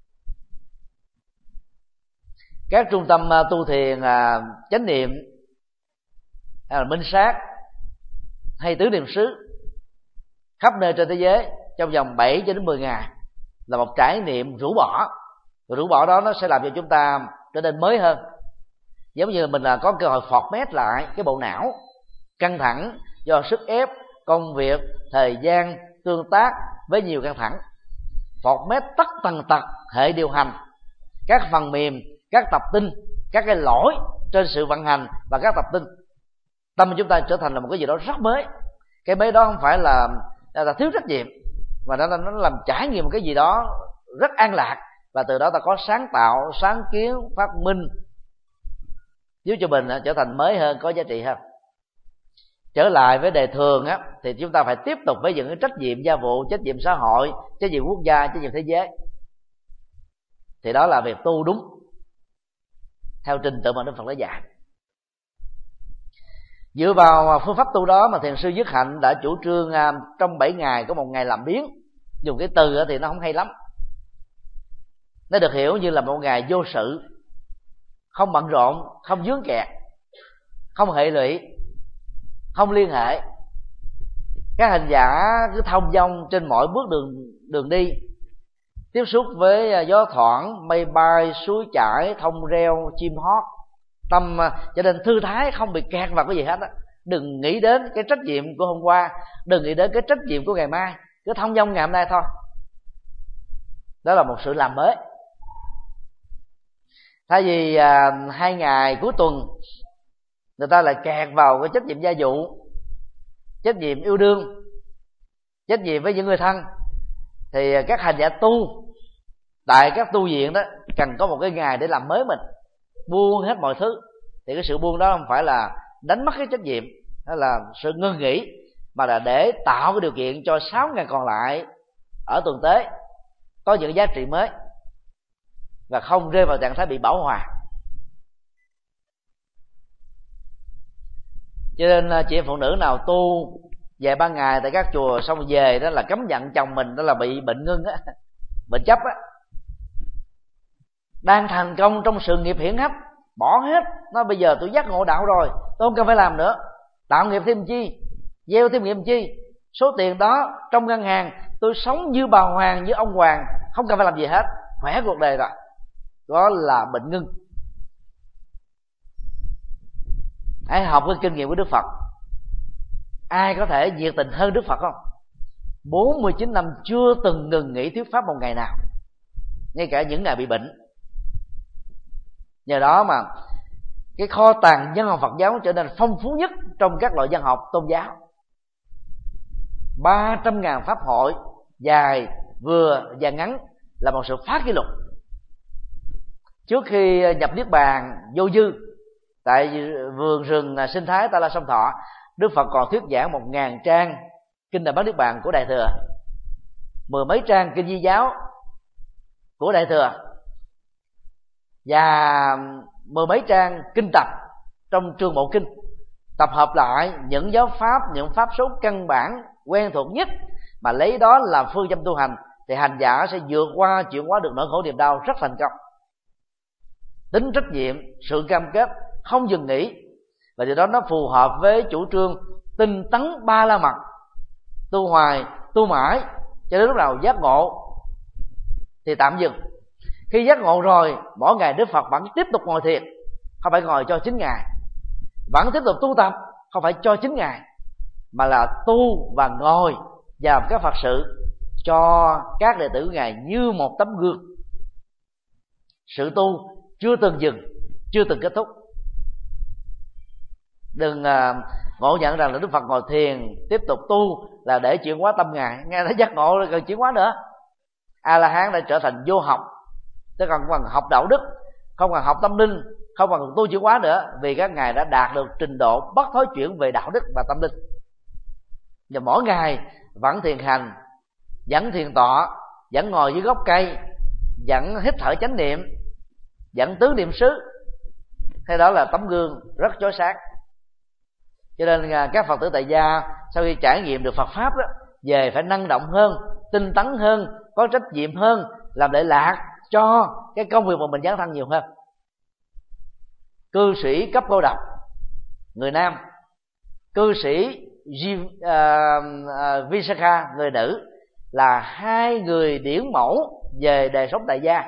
Các trung tâm tu thiền chánh niệm hay là minh sát hay tứ niệm xứ khắp nơi trên thế giới trong vòng bảy cho đến mười ngày là một trải nghiệm rũ bỏ. Rồi rũ bỏ đó nó sẽ làm cho chúng ta trở nên mới hơn. Giống như mình là có cơ hội format lại cái bộ não căng thẳng do sức ép công việc, thời gian, tương tác với nhiều căng thẳng. Format tất tần tật hệ điều hành, các phần mềm, các tập tin, các cái lỗi trên sự vận hành và các tập tin. Tâm chúng ta trở thành là một cái gì đó rất mới. Cái mới đó không phải là, là thiếu trách nhiệm, mà nó, nó làm trải nghiệm một cái gì đó rất an lạc. Và từ đó ta có sáng tạo, sáng kiến, phát minh, giúp cho mình trở thành mới hơn, có giá trị hơn. trở lại với đề thường á, thì chúng ta phải tiếp tục với những cái trách nhiệm gia vụ, trách nhiệm xã hội, trách nhiệm quốc gia, trách nhiệm thế giới. Thì đó là việc tu đúng theo trình tự mà Đức Phật đã dạy. Dựa vào phương pháp tu đó mà thiền sư Dứt Hạnh đã chủ trương trong bảy ngày có một ngày làm biếng. Dùng cái từ thì nó không hay lắm, nó được hiểu như là một ngày vô sự, không bận rộn, không vướng kẹt, không hệ lụy, không liên hệ. Các hành giả cứ thông dong trên mọi bước đường đường đi, tiếp xúc với gió thoảng, mây bay, suối chảy, thông reo, chim hót, tâm trở nên thư thái, không bị kẹt vào cái gì hết á. Đừng nghĩ đến cái trách nhiệm của hôm qua, đừng nghĩ đến cái trách nhiệm của ngày mai, cứ thông dong ngày hôm nay thôi. Đó là một sự làm mới. Thay vì à, hai ngày cuối tuần người ta lại kẹt vào cái trách nhiệm gia vụ, trách nhiệm yêu đương, trách nhiệm với những người thân, thì các hành giả tu tại các tu viện đó cần có một cái ngày để làm mới mình, buông hết mọi thứ. Thì cái sự buông đó không phải là đánh mất cái trách nhiệm, đó là sự ngưng nghỉ, mà là để tạo cái điều kiện cho sáu ngày còn lại ở tuần tế có những giá trị mới và không rơi vào trạng thái bị bão hòa. Cho nên chị em phụ nữ nào tu về ba ngày tại các chùa xong về đó là cấm dặn chồng mình, đó là bị bệnh ngưng á, bệnh chấp á, đang thành công trong sự nghiệp hiển hách, bỏ hết. Nó bây giờ tôi giác ngộ đạo rồi, tôi không cần phải làm nữa, tạo nghiệp thêm chi, gieo thêm nghiệp chi, số tiền đó trong ngân hàng tôi sống như bà hoàng, như ông hoàng, không cần phải làm gì hết, khỏe cuộc đời rồi. Đó là bệnh ngưng. Hãy học cái kinh nghiệm của Đức Phật. Ai có thể nhiệt tình hơn Đức Phật không? bốn mươi chín năm chưa từng ngừng nghỉ thuyết pháp một ngày nào, ngay cả những ngày bị bệnh. Nhờ đó mà cái kho tàng văn học Phật giáo trở nên phong phú nhất trong các loại văn học tôn giáo. Ba trăm ngàn pháp hội dài, vừa và ngắn là một sự phá kỷ lục. Trước khi nhập niết bàn vô dư tại vườn rừng sinh thái Ta La Sông Thọ, Đức Phật còn thuyết giảng một ngàn trang kinh Đại Bát Niết Bàn của Đại Thừa, mười mấy trang kinh Di giáo của Đại Thừa, và mười mấy trang kinh tập trong Trường Bộ Kinh, tập hợp lại những giáo pháp, những pháp số căn bản quen thuộc nhất mà lấy đó làm phương châm tu hành, thì hành giả sẽ vượt qua, chuyển hóa được nỗi khổ niềm đau rất thành công. Tính trách nhiệm, sự cam kết, không dừng nghỉ, và điều đó nó phù hợp với chủ trương tinh tấn ba la mật, tu hoài, tu mãi cho đến lúc nào giác ngộ thì tạm dừng. Khi giác ngộ rồi, mỗi ngày Đức Phật vẫn tiếp tục ngồi thiền, không phải ngồi cho chín ngày, vẫn tiếp tục tu tập, không phải cho chín ngày, mà là tu và ngồi và làm các Phật sự cho các đệ tử của Ngài như một tấm gương. Sự tu chưa từng dừng, chưa từng kết thúc. Đừng uh, ngộ nhận rằng là Đức Phật ngồi thiền tiếp tục tu là để chuyển hóa tâm Ngài. Nghe thấy giác ngộ rồi cần chuyển hóa nữa. A La Hán đã trở thành vô học, tức là không cần học đạo đức, không cần học tâm linh, không cần tu chuyển hóa nữa, vì các ngài đã đạt được trình độ bất thối chuyển về đạo đức và tâm linh. Và mỗi ngày vẫn thiền hành, vẫn thiền tọa, vẫn ngồi dưới gốc cây, vẫn hít thở chánh niệm, vẫn tứ niệm xứ. Thế đó là tấm gương rất chói sáng. Cho nên các Phật tử tại gia sau khi trải nghiệm được Phật pháp đó, về phải năng động hơn, tinh tấn hơn, có trách nhiệm hơn, làm lệ lạc cho cái công việc mà mình dấn thân nhiều hơn. Cư sĩ cấp cô độc người nam, cư sĩ G, uh, uh, Visakha người nữ là hai người điển mẫu về đời sống tại gia,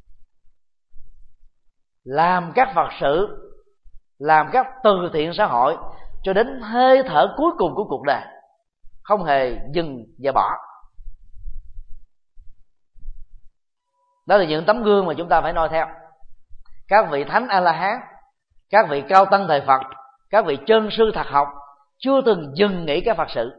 làm các Phật sự, làm các từ thiện xã hội cho đến hơi thở cuối cùng của cuộc đời, không hề dừng và bỏ. Đó là những tấm gương mà chúng ta phải noi theo. Các vị thánh A La Hán, các vị cao tăng thời Phật, các vị chân sư thật học chưa từng dừng nghỉ các Phật sự.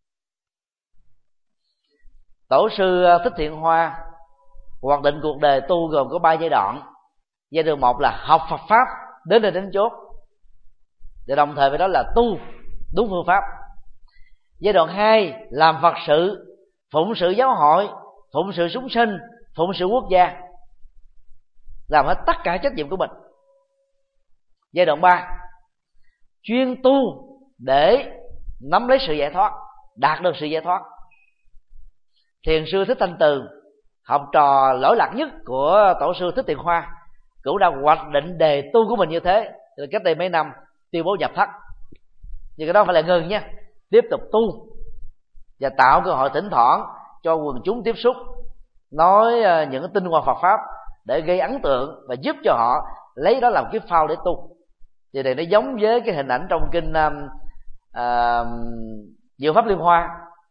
Tổ sư Thích Thiện Hoa hoạch định cuộc đời tu gồm có ba giai đoạn. Giai đoạn một là học Phật pháp đến nơi đến chốn, và đồng thời với đó là tu đúng phương pháp. Giai đoạn hai, làm Phật sự, phụng sự giáo hội, phụng sự chúng sinh, phụng sự quốc gia, làm hết tất cả trách nhiệm của mình. Giai đoạn ba, chuyên tu để nắm lấy sự giải thoát, đạt được sự giải thoát. Thiền sư Thích Thanh Từ, học trò lỗi lạc nhất của tổ sư Thích Tiền Khoa, cũng đã hoạch định đề tu của mình như thế. Cách đây mấy năm tuyên bố nhập thất, nhưng cái đó phải là ngừng nha, tiếp tục tu và tạo cơ hội thỉnh thoảng cho quần chúng tiếp xúc, nói những tinh hoa Phật pháp để gây ấn tượng và giúp cho họ lấy đó làm cái phao để tu. Thì này nó giống với cái hình ảnh trong kinh uh, uh, Diệu Pháp Liên Hoa,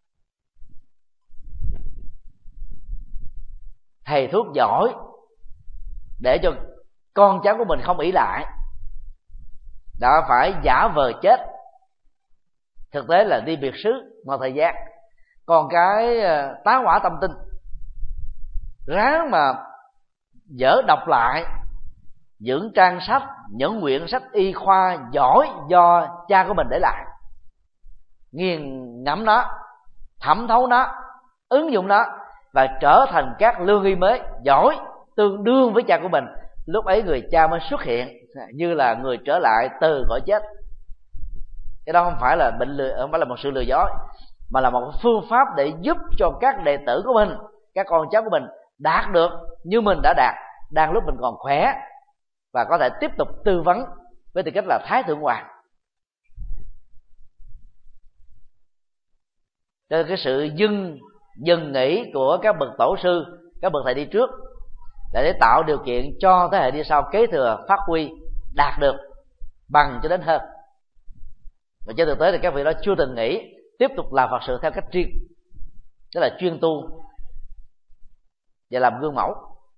thầy thuốc giỏi để cho con cháu của mình không ỷ lại, đã phải giả vờ chết, thực tế là đi biệt xứ một thời gian. Còn cái tá hỏa tâm tinh, ráng mà dở đọc lại những trang sách, những quyển sách y khoa giỏi do cha của mình để lại, nghiền ngẫm nó, thẩm thấu nó, ứng dụng nó và trở thành các lương y mới giỏi tương đương với cha của mình. Lúc ấy người cha mới xuất hiện như là người trở lại từ cõi chết. Cái đó không phải là bệnh lừa, không phải là một sự lừa dối, mà là một phương pháp để giúp cho các đệ tử của mình, các con cháu của mình đạt được như mình đã đạt, đang lúc mình còn khỏe, và có thể tiếp tục tư vấn với tư cách là Thái Thượng Hoàng. Cho nên cái sự dừng dừng nghỉ của các bậc tổ sư, các bậc thầy đi trước, để tạo điều kiện cho thế hệ đi sau kế thừa, phát huy, đạt được bằng cho đến hơn. Và trên thực tế thì các vị đó chưa từng nghĩ, tiếp tục làm Phật sự theo cách riêng, tức là chuyên tu và làm gương mẫu.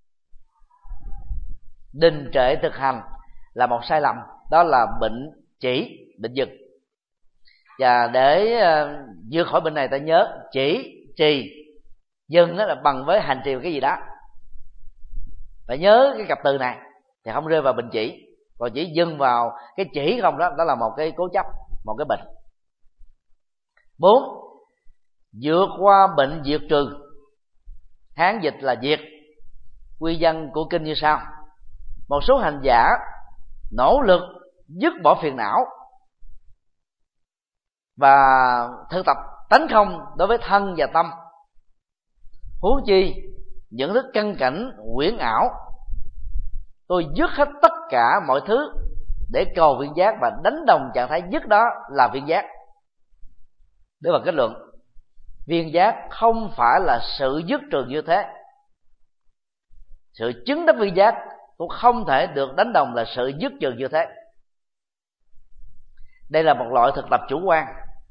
Đình trệ thực hành là một sai lầm, đó là bệnh chỉ, bệnh dừng. Và để vượt khỏi bệnh này, ta nhớ chỉ, trì, dừng đó là bằng với hành trì cái gì đó. Phải nhớ cái cặp từ này thì không rơi vào bệnh chỉ. Còn chỉ dừng vào cái chỉ không đó, đó là một cái cố chấp, một cái bệnh. Bốn, vượt qua bệnh diệt trừ. Hán dịch là diệt. Quy văn của kinh như sau: một số hành giả nỗ lực dứt bỏ phiền não và thực tập tánh không đối với thân và tâm, huống chi những thức căn cảnh quyển ảo. Tôi dứt hết tất cả mọi thứ để cầu viên giác và đánh đồng trạng thái dứt đó là viên giác. Để mà kết luận, viên giác không phải là sự dứt trừ như thế. Sự chứng đắc viên giác cũng không thể được đánh đồng là sự dứt trừ như thế. Đây là một loại thực tập chủ quan.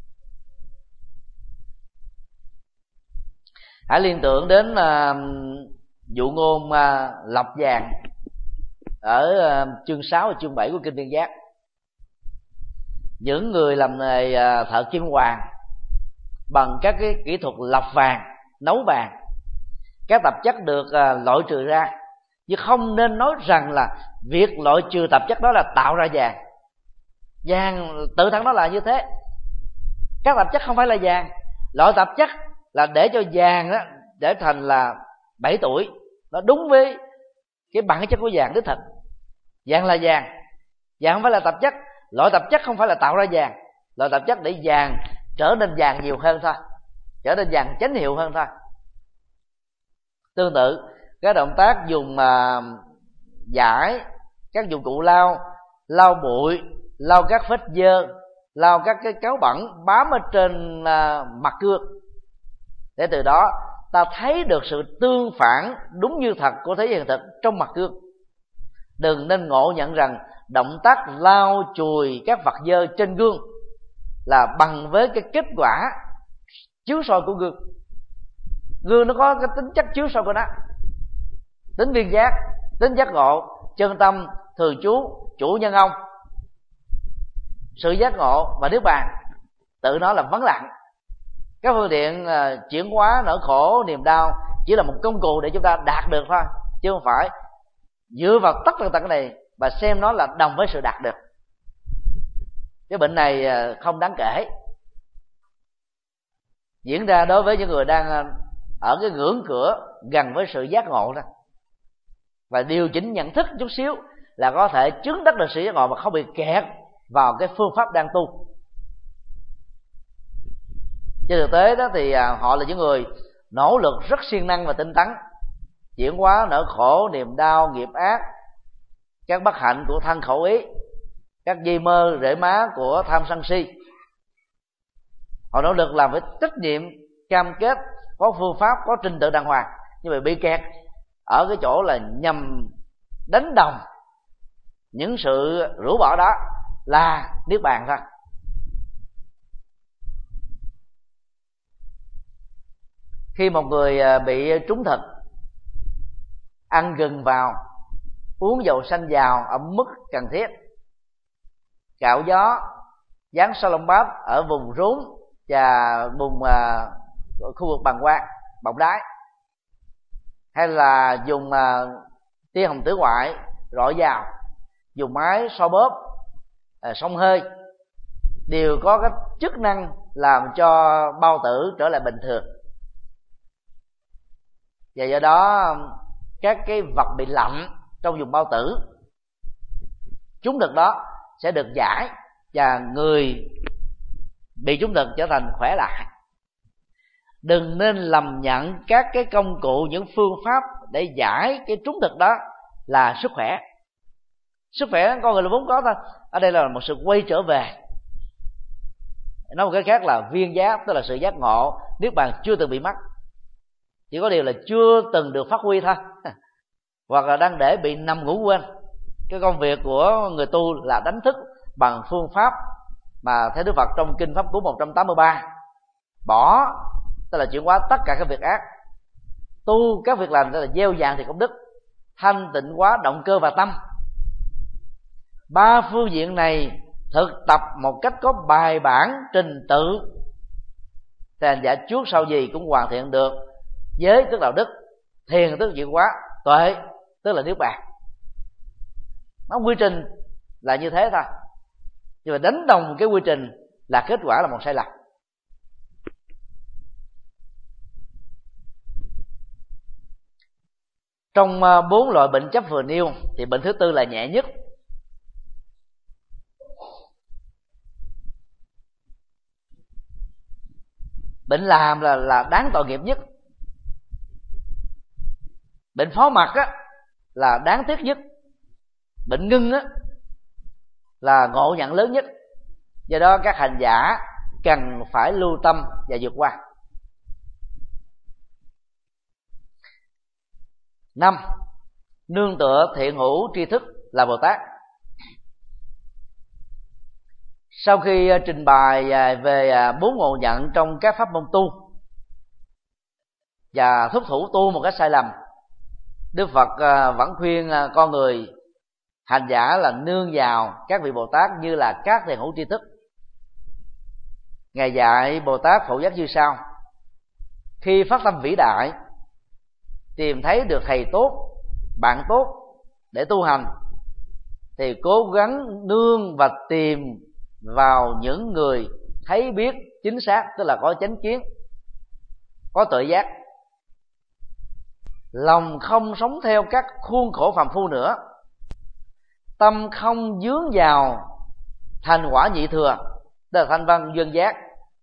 Hãy liên tưởng đến uh, dụ ngôn uh, lọc vàng ở uh, chương sáu và chương bảy của kinh Viên Giác. Những người làm nghề uh, thợ kim hoàng bằng các cái kỹ thuật lọc vàng, nấu vàng, các tạp chất được uh, loại trừ ra, nhưng không nên nói rằng là việc loại trừ tạp chất đó là tạo ra vàng. Vàng tự thân nó là như thế. Các tạp chất không phải là vàng. Loại tạp chất là để cho vàng đó trở thành là bảy tuổi, nó đúng với cái bản chất của vàng đích thực. Vàng là vàng, vàng không phải là tạp chất. Loại tạp chất không phải là tạo ra vàng. Loại tạp chất để vàng trở nên vàng nhiều hơn thôi, trở nên vàng chánh hiệu hơn thôi. Tương tự, cái động tác dùng uh, giải các dụng cụ lau, lau bụi, lau các vết dơ, lau các cái cáo bẩn bám ở trên uh, mặt cưa, để từ đó ta thấy được sự tương phản đúng như thật của thế giới hiện thực trong mặt gương. Đừng nên ngộ nhận rằng động tác lau chùi các vật dơ trên gương là bằng với cái kết quả chiếu soi của gương. Gương nó có cái tính chất chiếu soi của nó, tính viên giác, tính giác ngộ, chân tâm, thường trú, chủ nhân ông, sự giác ngộ và niết bàn. Tự nó là vắng lặng. Các phương tiện uh, chuyển hóa nỗi khổ niềm đau chỉ là một công cụ để chúng ta đạt được thôi, chứ không phải dựa vào tất cả cái này và xem nó là đồng với sự đạt được. cái bệnh này không đáng kể, diễn ra đối với những người đang ở cái ngưỡng cửa gần với sự giác ngộ đó, và điều chỉnh nhận thức chút xíu là có thể chứng đắc được sự giác ngộ mà không bị kẹt vào cái phương pháp đang tu. Trên thực tế đó thì họ là những người nỗ lực rất siêng năng và tinh tấn, chuyển hóa nỗi khổ, niềm đau, nghiệp ác, các bất hạnh của thân khẩu ý, các dây mơ rễ má của tham sân si. Họ nỗ lực làm với trách nhiệm, cam kết, có phương pháp, có trình tự đàng hoàng, nhưng mà bị kẹt ở cái chỗ là nhằm đánh đồng những sự rũ bỏ đó là niết bàn thôi. Khi một người bị trúng thực, ăn gừng vào, uống dầu xanh vào ở mức cần thiết, cạo gió, dán sa lông bắp ở vùng rốn và vùng uh, khu vực bàng quang, bọng đái, hay là dùng uh, tia hồng tử ngoại rọi vào, dùng máy so bóp, uh, xông hơi, đều có cái chức năng làm cho bao tử trở lại bình thường. Và do đó các cái vật bị lạnh trong vùng bao tử, trúng thực đó sẽ được giải, và người bị trúng thực trở thành khỏe lại. Đừng nên lầm nhận các cái công cụ, những phương pháp để giải cái trúng thực đó là sức khỏe. Sức khỏe con người là vốn có thôi. Ở đây là một sự quay trở về. Nói một cái khác là viên giác, tức là sự giác ngộ, niết bàn chưa từng bị mất, chỉ có điều là chưa từng được phát huy thôi, hoặc là đang để bị nằm ngủ quên. Cái công việc của người tu là đánh thức bằng phương pháp mà theo Đức Phật trong kinh Pháp Cú một trăm tám mươi ba, bỏ tức là chuyển hóa tất cả các việc ác, tu các việc lành, tức là gieo dàng thì công đức, thanh tịnh hóa động cơ và tâm. Ba phương diện này thực tập một cách có bài bản, trình tự, thì hành giả trước sau gì cũng hoàn thiện được giới tức đạo đức, thiền tức chuyển hóa, tuệ tức là niết bàn. Nó quy trình là như thế thôi, nhưng mà đánh đồng cái quy trình là kết quả là một sai lầm. Trong bốn loại bệnh chấp vừa nêu thì bệnh thứ tư là nhẹ nhất. Bệnh làm là là đáng tội nghiệp nhất. Bệnh phó mặc á là đáng tiếc nhất. Bệnh ngưng á là ngộ nhận lớn nhất. Do đó các hành giả cần phải lưu tâm và vượt qua. Năm, nương tựa thiện hữu tri thức là Bồ Tát. Sau khi trình bày về bốn ngộ nhận trong các pháp môn tu và thúc thủ tu một cách sai lầm, Đức Phật vẫn khuyên con người hành giả là nương vào các vị Bồ Tát như là các thiện hữu tri thức. Ngài dạy Bồ Tát Phổ Giác như sau: khi phát tâm vĩ đại, tìm thấy được thầy tốt, bạn tốt để tu hành, thì cố gắng nương và tìm vào những người thấy biết chính xác, tức là có chánh kiến, có tự giác, lòng không sống theo các khuôn khổ phàm phu nữa, tâm không dướng vào thành quả nhị thừa, tức là thanh văn duyên giác,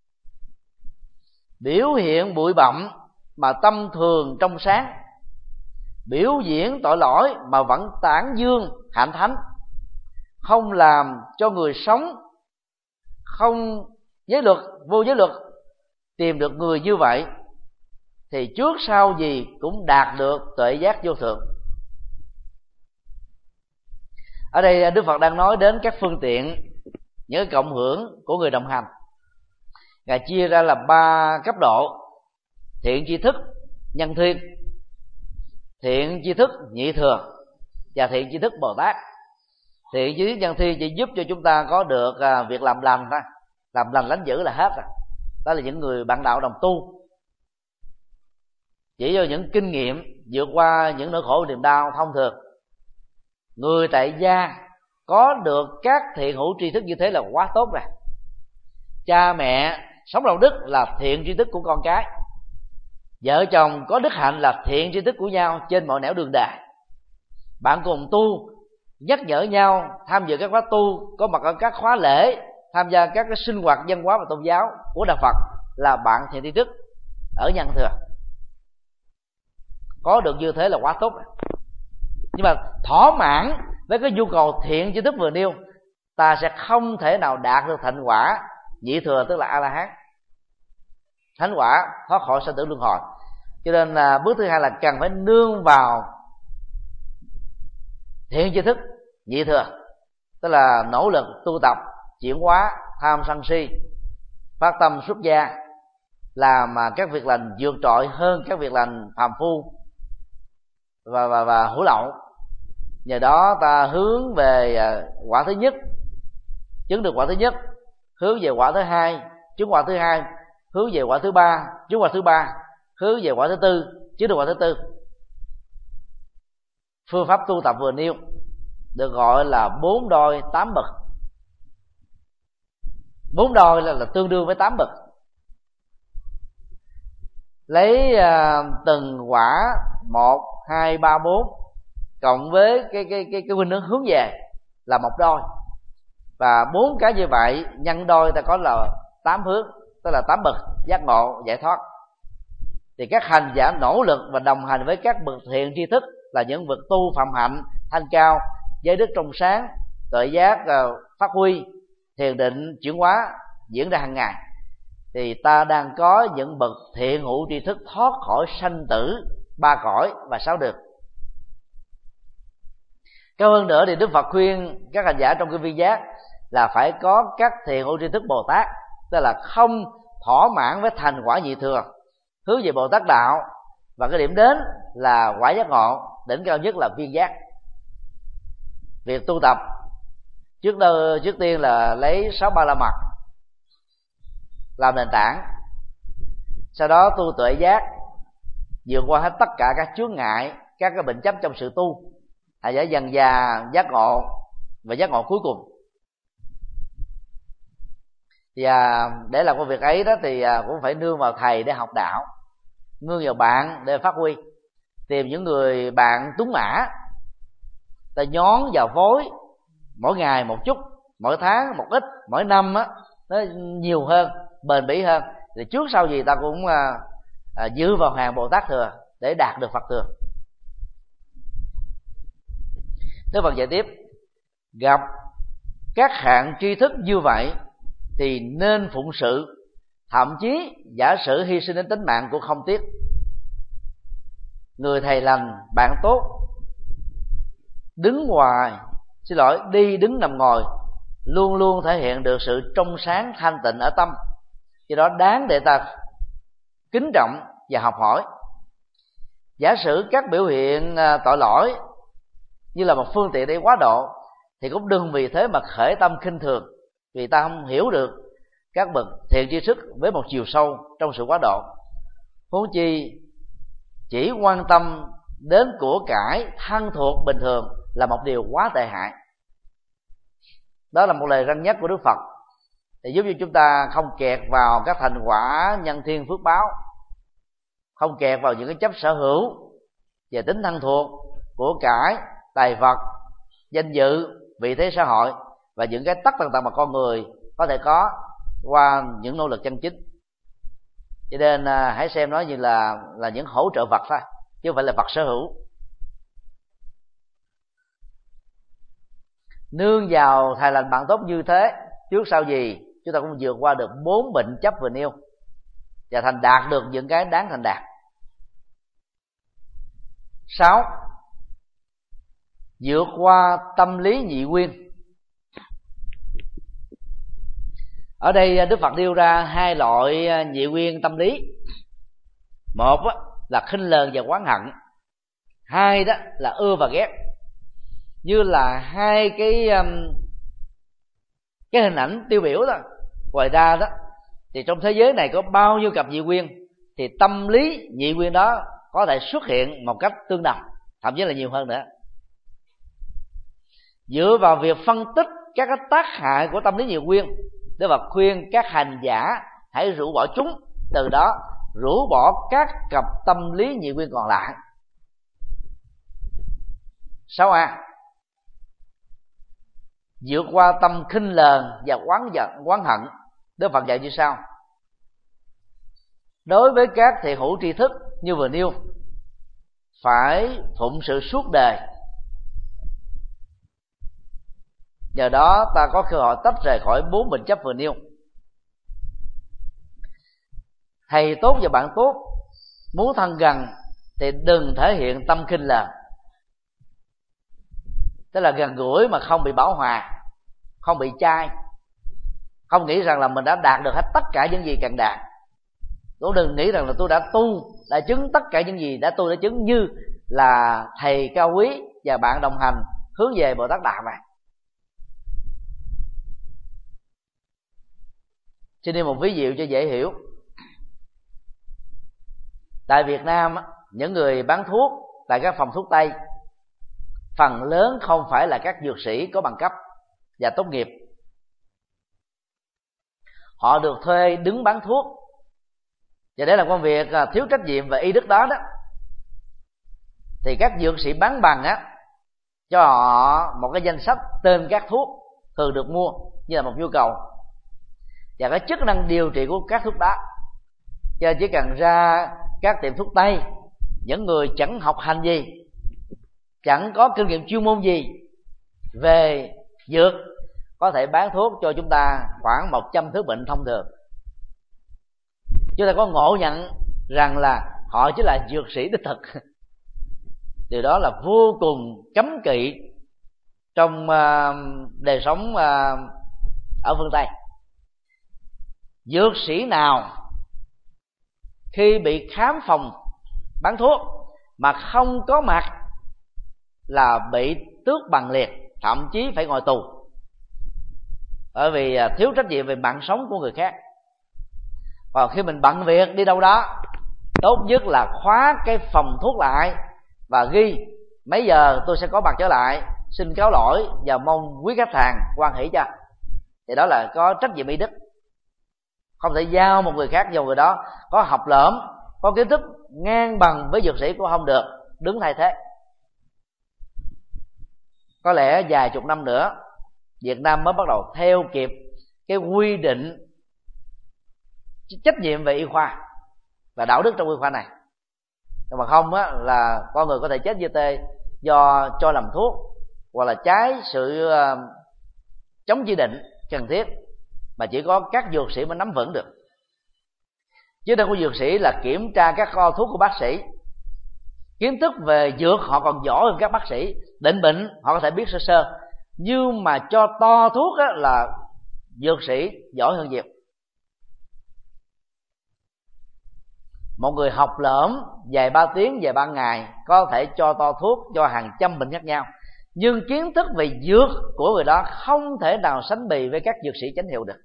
biểu hiện bụi bặm mà tâm thường trong sáng, biểu diễn tội lỗi mà vẫn tán dương hạnh thánh, không làm cho người sống không giới luật, vô giới luật. Tìm được người như vậy thì trước sau gì cũng đạt được tuệ giác vô thượng. Ở đây Đức Phật đang nói đến các phương tiện, những cộng hưởng của người đồng hành. Ngài chia ra là ba cấp độ: thiện tri thức nhân thiên, thiện tri thức nhị thừa và thiện tri thức Bồ Tát. Thiện tri thức nhân thiên chỉ giúp cho chúng ta có được việc làm lành thôi, làm lành lánh dữ là hết rồi. Đó là những người bạn đạo đồng tu, chỉ do những kinh nghiệm vượt qua những nỗi khổ niềm đau thông thường. Người tại gia có được các thiện hữu tri thức như thế là quá tốt rồi. Cha mẹ sống đạo đức là thiện tri thức của con cái, vợ chồng có đức hạnh là thiện tri thức của nhau trên mọi nẻo đường đời. Bạn cùng tu, nhắc nhở nhau, tham dự các khóa tu, có mặt ở các khóa lễ, tham gia các cái sinh hoạt văn hóa và tôn giáo của đạo Phật là bạn thiện tri thức ở nhân thừa. Có được như thế là quá tốt. Nhưng mà thỏa mãn với cái nhu cầu thiện tri thức vừa nêu, ta sẽ không thể nào đạt được thành quả nhị thừa, tức là A La Hán, thánh quả thoát khỏi sanh tử luân hồi. Cho nên là bước thứ hai là cần phải nương vào thiện tri thức nhị thừa, tức là nỗ lực tu tập chuyển hóa tham sân si, phát tâm xuất gia, làm mà các việc lành vượt trội hơn các việc lành phàm phu và và và hữu lậu. Nhờ đó ta hướng về quả thứ nhất, chứng được quả thứ nhất, hướng về quả thứ hai, chứng quả thứ hai, hướng về quả thứ ba, chứng quả thứ ba, hướng về quả thứ tư, chứng được quả thứ tư. Phương pháp tu tập vừa nêu được gọi là bốn đôi tám bậc. Bốn đôi là, là tương đương với tám bậc. Lấy uh, từng quả một, hai, ba, bốn cộng với cái cái cái cái khuynh hướng hướng về là một đôi, và bốn cái như vậy nhân đôi ta có là tám hướng, tức là tám bậc giác ngộ giải thoát. Thì các hành giả nỗ lực và đồng hành với các bậc thiện tri thức là những bậc tu phạm hạnh thanh cao, giới đức trong sáng, tuệ giác uh, phát huy, thiền định chuyển hóa diễn ra hàng ngày, thì ta đang có những bậc thiện hữu tri thức thoát khỏi sanh tử ba cõi và sáu đường. Cao hơn nữa thì Đức Phật khuyên các hành giả trong kinh viên giác là phải có các thiện hữu tri thức Bồ Tát, tức là không thỏa mãn với thành quả nhị thừa, hướng về Bồ Tát đạo, và cái điểm đến là quả giác ngộ, đỉnh cao nhất là viên giác. Việc tu tập trước đời, trước tiên là lấy sáu ba la mật làm nền tảng, sau đó tu tuệ giác, vượt qua hết tất cả các chướng ngại, các cái bệnh chấp trong sự tu, hành giả dần dà giác ngộ và giác ngộ cuối cùng. Và để làm công việc ấy đó thì cũng phải nương vào thầy để học đạo, nương vào bạn để phát huy, tìm những người bạn tuấn mã, ta nhón vào phối mỗi ngày một chút, mỗi tháng một ít, mỗi năm á nó nhiều hơn, bền bỉ hơn, thì trước sau gì ta cũng à, à, dư vào hàng Bồ Tát thừa để đạt được Phật thừa. Đức Phật dạy tiếp: gặp các hạng tri thức như vậy thì nên phụng sự, thậm chí giả sử hy sinh đến tính mạng cũng không tiếc. Người thầy lành, bạn tốt, đứng ngoài, xin lỗi, đi đứng nằm ngồi, luôn luôn thể hiện được sự trong sáng thanh tịnh ở tâm, do đó đáng để ta kính trọng và học hỏi. Giả sử các biểu hiện tội lỗi như là một phương tiện để quá độ, thì cũng đừng vì thế mà khởi tâm khinh thường, vì ta không hiểu được các bậc thiện tri thức với một chiều sâu trong sự quá độ. Huống chi chỉ quan tâm đến của cải thân thuộc bình thường là một điều quá tệ hại. Đó là một lời răn nhắc của Đức Phật để giúp cho chúng ta không kẹt vào các thành quả nhân thiên phước báo, không kẹt vào những cái chấp sở hữu về tính thân thuộc, của cải, tài vật, danh dự, vị thế xã hội và những cái tất tần tật mà con người có thể có qua những nỗ lực chân chính. Cho nên à, hãy xem nó như là là những hỗ trợ vật thôi, chứ không phải là vật sở hữu. Nương vào thầy lành bạn tốt như thế, trước sau gì chúng ta cũng vượt qua được bốn bệnh chấp vừa nêu và thành đạt được những cái đáng thành đạt. Sáu, vượt qua tâm lý nhị nguyên. Ở đây Đức Phật nêu ra hai loại nhị nguyên tâm lý. Một là khinh lờn và oán hận, hai đó là ưa và ghét. Như là hai cái cái hình ảnh tiêu biểu đó. Ngoài ra đó thì trong thế giới này có bao nhiêu cặp nhị nguyên, thì tâm lý nhị nguyên đó có thể xuất hiện một cách tương đồng, thậm chí là nhiều hơn nữa. dựa vào việc phân tích các cái tác hại của tâm lý nhị nguyên để mà khuyên các hành giả hãy rũ bỏ chúng, từ đó rũ bỏ các cặp tâm lý nhị nguyên còn lại. Sáu A, vượt qua tâm khinh lờn và oán giận, oán hận. Đức Phật dạy như sau: đối với các thiện hữu tri thức như vừa nêu, phải phụng sự suốt đời, nhờ đó ta có cơ hội tách rời khỏi bốn bệnh chấp vừa nêu. Thầy tốt và bạn tốt muốn thân gần thì đừng thể hiện tâm khinh lờn, tức là gần gũi mà không bị bão hòa, không bị chai, không nghĩ rằng là mình đã đạt được hết tất cả những gì cần đạt. Cũng đừng nghĩ rằng là tôi đã tu, đã chứng tất cả những gì đã tôi đã chứng, như là thầy cao quý và bạn đồng hành hướng về Bồ Tát Đạo vậy. Xin đi một ví dụ cho dễ hiểu. Tại Việt Nam, những người bán thuốc tại các phòng thuốc Tây phần lớn không phải là các dược sĩ có bằng cấp và tốt nghiệp. Họ được thuê đứng bán thuốc, và để làm công việc thiếu trách nhiệm và y đức đó đó, thì các dược sĩ bán bằng á cho họ một cái danh sách tên các thuốc thường được mua như là một nhu cầu và cái chức năng điều trị của các thuốc đó. Cho chỉ cần ra các tiệm thuốc Tây, những người chẳng học hành gì, chẳng có kinh nghiệm chuyên môn gì về dược, có thể bán thuốc cho chúng ta khoảng một trăm thứ bệnh thông thường. Chúng ta có ngộ nhận rằng là họ chỉ là dược sĩ đích thực. Điều đó là vô cùng cấm kỵ trong uh, đời sống uh, ở phương Tây. Dược sĩ nào khi bị khám phòng bán thuốc mà không có mặt là bị tước bằng liệt, thậm chí phải ngồi tù, bởi vì thiếu trách nhiệm về mạng sống của người khác. Còn khi mình bận việc đi đâu đó, tốt nhất là khóa cái phòng thuốc lại và ghi mấy giờ tôi sẽ có mặt trở lại, xin cáo lỗi và mong quý khách hàng hoan hỷ cho. Thì đó là có trách nhiệm y đức. Không thể giao một người khác, dù người đó có học lỡm, có kiến thức ngang bằng với dược sĩ cũng không được, đứng thay thế. Có lẽ vài chục năm nữa Việt Nam mới bắt đầu theo kịp cái quy định trách nhiệm về y khoa và đạo đức trong y khoa này. Nhưng mà không á, là con người có thể chết như tê do cho làm thuốc, hoặc là trái sự uh, chống chỉ định cần thiết, mà chỉ có các dược sĩ mới nắm vững được. Chứ đâu có dược sĩ là kiểm tra các kho thuốc của bác sĩ, kiến thức về dược họ còn giỏi hơn các bác sĩ, định bệnh họ có thể biết sơ sơ, nhưng mà cho to thuốc á, là dược sĩ giỏi hơn nhiều. Một người học lỡm vài ba tiếng, vài ba ngày có thể cho to thuốc cho hàng trăm bệnh khác nhau, nhưng kiến thức về dược của người đó không thể nào sánh bì với các dược sĩ chánh hiệu được.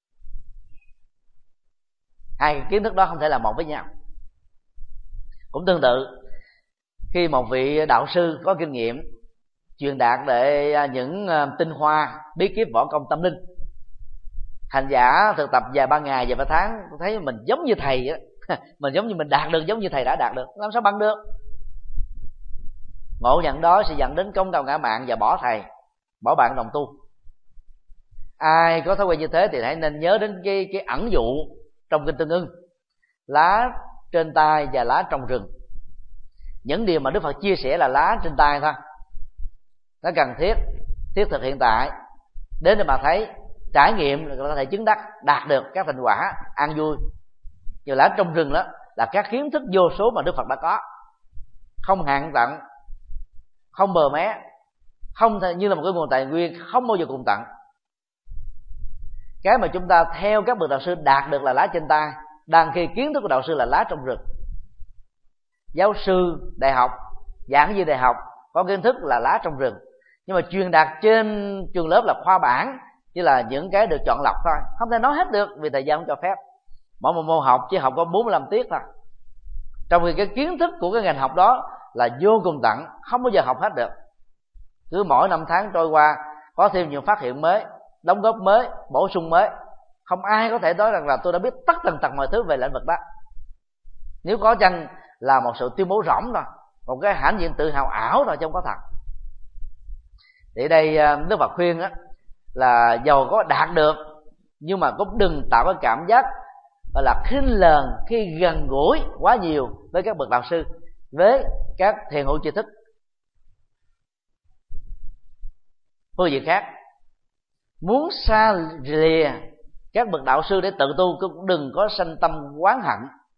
Hai kiến thức đó không thể làm một với nhau. Cũng tương tự, khi một vị đạo sư có kinh nghiệm truyền đạt để những tinh hoa bí kíp võ công tâm linh, hành giả thực tập vài ba ngày, vài ba tháng, thấy mình giống như thầy á, mình giống như mình đạt được giống như thầy đã đạt được, làm sao bằng được? Ngộ nhận đó sẽ dẫn đến công đầu ngã mạn và bỏ thầy, bỏ bạn đồng tu. Ai có thói quen như thế thì hãy nên nhớ đến cái cái ẩn dụ trong kinh Tương Ưng: lá trên tay và lá trong rừng. Những điều mà Đức Phật chia sẻ là lá trên tay thôi, nó cần thiết, thiết thực hiện tại, đến để mà thấy, trải nghiệm là có thể chứng đắc, đạt được các thành quả an vui. Như lá trong rừng đó là các kiến thức vô số mà Đức Phật đã có, không hạn tận, không bờ mé, không thể, như là một cái nguồn tài nguyên không bao giờ cùng tận. Cái mà chúng ta theo các bậc đạo sư đạt được là lá trên tay, đang khi kiến thức của đạo sư là lá trong rừng. Giáo sư đại học, giảng viên đại học có kiến thức là lá trong rừng, nhưng mà truyền đạt trên trường lớp là khoa bản, chỉ là những cái được chọn lọc thôi, không thể nói hết được vì thời gian không cho phép. Mỗi một môn học chỉ học có bốn mươi lăm tiết thôi, trong khi cái kiến thức của cái ngành học đó là vô cùng tận, không bao giờ học hết được. Cứ mỗi năm tháng trôi qua có thêm những phát hiện mới, đóng góp mới, bổ sung mới. Không ai có thể nói rằng là tôi đã biết tất tần tật mọi thứ về lĩnh vực đó. Nếu có chăng là một sự tuyên bố rỗng thôi, một cái hãnh diện tự hào ảo thôi chứ không có thật. Thì đây Đức Phật khuyên á, là dầu có đạt được nhưng mà cũng đừng tạo cái cảm giác gọi là khinh lờn khi gần gũi quá nhiều với các bậc đạo sư, với các thiền hữu tri thức. Phương diện khác, muốn xa lìa các bậc đạo sư để tự tu cũng đừng có sanh tâm oán hận.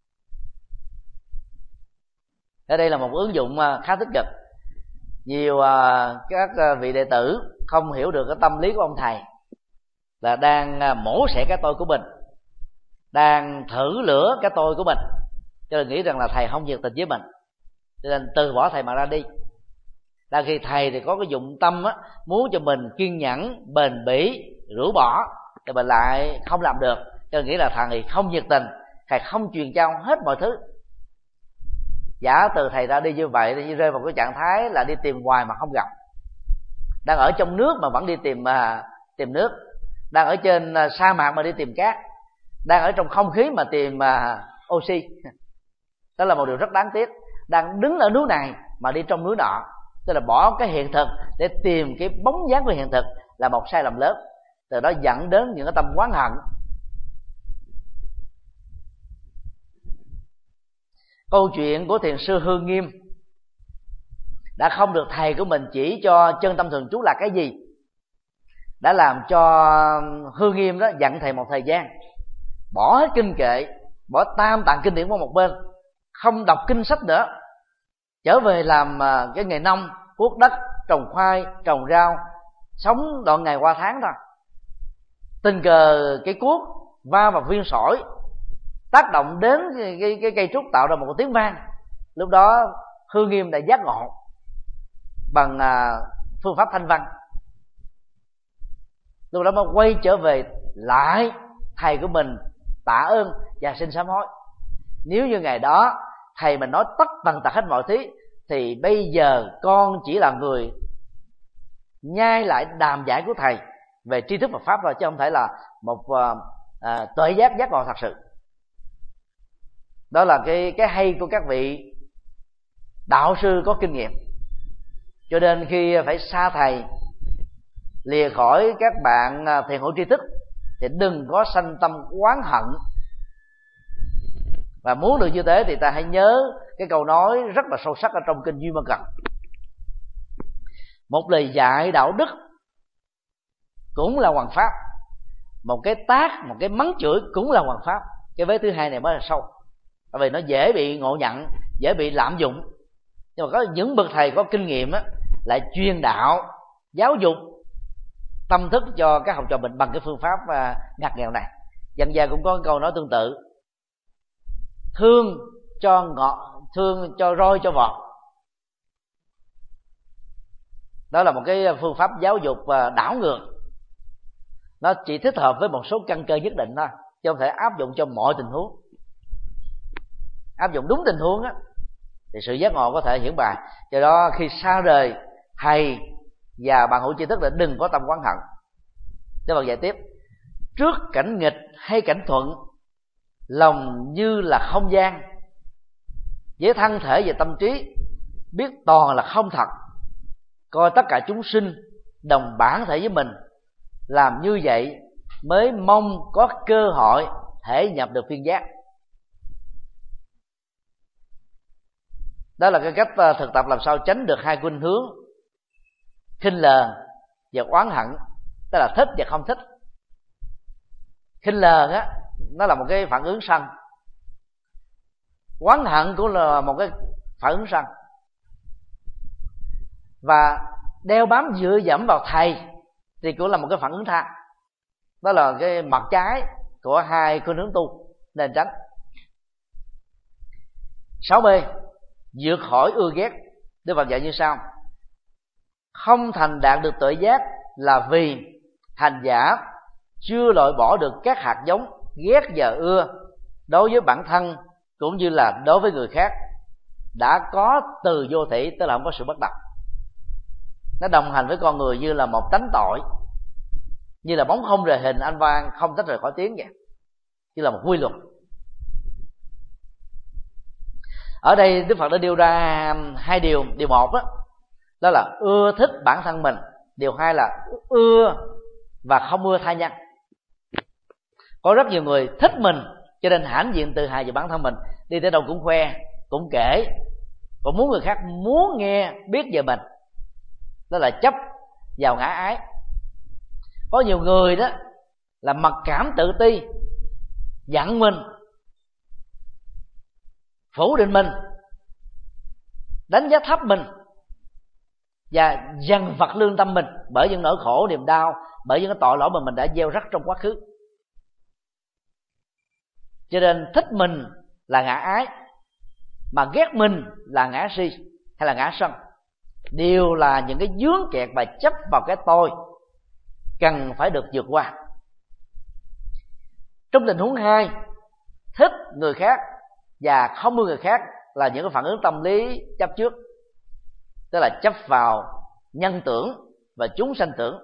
Ở đây là một ứng dụng khá tích cực. Nhiều các vị đệ tử không hiểu được cái tâm lý của ông thầy, là đang mổ xẻ cái tôi của mình, đang thử lửa cái tôi của mình, cho nên nghĩ rằng là thầy không nhiệt tình với mình, cho nên từ bỏ thầy mà ra đi. Đang khi thầy thì có cái dụng tâm á, muốn cho mình kiên nhẫn, bền bỉ, rũ bỏ, thì mình lại không làm được, cho nên nghĩ là thằng này không nhiệt tình, thầy không truyền trao hết mọi thứ. Giả từ thầy ra đi như vậy thì rơi vào cái trạng thái là đi tìm hoài mà không gặp. Đang ở trong nước mà vẫn đi tìm uh, tìm nước, đang ở trên uh, sa mạc mà đi tìm cát, đang ở trong không khí mà tìm uh, oxy. Đó là một điều rất đáng tiếc. Đang đứng ở núi này mà đi trong núi nọ, tức là bỏ cái hiện thực để tìm cái bóng dáng của hiện thực, là một sai lầm lớn. Từ đó dẫn đến những cái tâm oán hận. Câu chuyện của thiền sư Hương Nghiêm đã không được thầy của mình chỉ cho chân tâm thường trú là cái gì, đã làm cho Hương Nghiêm đó giận thầy một thời gian, bỏ hết kinh kệ, bỏ tam tạng kinh điển qua một bên, không đọc kinh sách nữa, trở về làm cái nghề nông, cuốc đất, trồng khoai, trồng rau, sống đoạn ngày qua tháng thôi. Tình cờ cái cuốc va vào viên sỏi, tác động đến cái, cái, cái cây trúc tạo ra một tiếng vang. Lúc đó Hương Nghiêm đã giác ngộ bằng à, phương pháp thanh văn. Lúc đó mới quay trở về lại thầy của mình tạ ơn và xin sám hối. Nếu như ngày đó thầy mình nói tất tần tật hết mọi thứ, thì bây giờ con chỉ là người nhai lại đàm giải của thầy về tri thức Phật pháp rồi, chứ không thể là một uh, uh, tuệ giác giác ngộ thật sự. Đó là cái cái hay của các vị đạo sư có kinh nghiệm. Cho nên khi phải xa thầy, lìa khỏi các bạn thiền hữu tri thức, thì đừng có sanh tâm oán hận. Và muốn được như thế thì ta hãy nhớ cái câu nói rất là sâu sắc ở trong kinh Duy Ma Cật: một lời dạy đạo đức cũng là hoằng pháp, một cái tác, một cái mắng chửi cũng là hoằng pháp. Cái vế thứ hai này mới là sâu, bởi vì nó dễ bị ngộ nhận, dễ bị lạm dụng. Nhưng mà có những bậc thầy có kinh nghiệm á, lại truyền đạo, giáo dục tâm thức cho các học trò mình bằng cái phương pháp uh, ngặt nghèo này. Dân gian cũng có câu nói tương tự: thương cho ngọt, thương cho roi cho vọt. Đó là một cái phương pháp giáo dục uh, đảo ngược. Nó chỉ thích hợp với một số căn cơ nhất định thôi, chứ không thể áp dụng cho mọi tình huống. Áp dụng đúng tình huống á, thì sự giác ngộ có thể hiển bài. Do đó khi xa rời thầy và bạn hữu tri thức, là đừng có tâm oán hận. Đức Phật dạy tiếp: trước cảnh nghịch hay cảnh thuận, lòng như là không gian, với thân thể và tâm trí biết toàn là không thật, coi tất cả chúng sinh đồng bản thể với mình. Làm như vậy mới mong có cơ hội thể nhập được viên giác. Đó là cái cách thực tập làm sao tránh được hai khuynh hướng khinh lờn và oán hận, tức là thích và không thích. Khinh lờn á, nó là một cái phản ứng sân. Oán hận cũng là một cái phản ứng sân. Và đeo bám dựa dẫm vào thầy thì cũng là một cái phản ứng tha. Đó là cái mặt trái của hai khuynh hướng tu nên tránh. Sáu B, vượt khỏi ưa ghét. Đức Phật dạy như sau: không thành đạt được tuệ giác là vì hành giả chưa loại bỏ được các hạt giống ghét và ưa đối với bản thân cũng như là đối với người khác, đã có từ vô thủy, tức là không có sự bất đồng. nó đồng hành với con người như là một tánh tội, như là bóng không rời hình, anh vang không tách rời khỏi tiếng vậy, như là một quy luật. Ở đây Đức Phật đã đưa ra hai điều. Điều một đó, đó là ưa thích bản thân mình. Điều hai là ưa và không ưa tha nhân. Có rất nhiều người thích mình cho nên hãnh diện tự hào về bản thân mình, đi tới đâu cũng khoe, cũng kể, còn muốn người khác muốn nghe biết về mình. Đó là chấp vào ngã ái. Có nhiều người đó là mặc cảm tự ti, giận mình, phủ định mình, đánh giá thấp mình và dằn vặt lương tâm mình bởi những nỗi khổ niềm đau, bởi những cái tội lỗi mà mình đã gieo rắc trong quá khứ. Cho nên thích mình là ngã ái, mà ghét mình là ngã si hay là ngã sân, đều là những cái vướng kẹt và chấp vào cái tôi cần phải được vượt qua. Trong tình huống hai, thích người khác và không ưa người khác là những cái phản ứng tâm lý chấp trước, tức là chấp vào nhân tưởng và chúng sanh tưởng.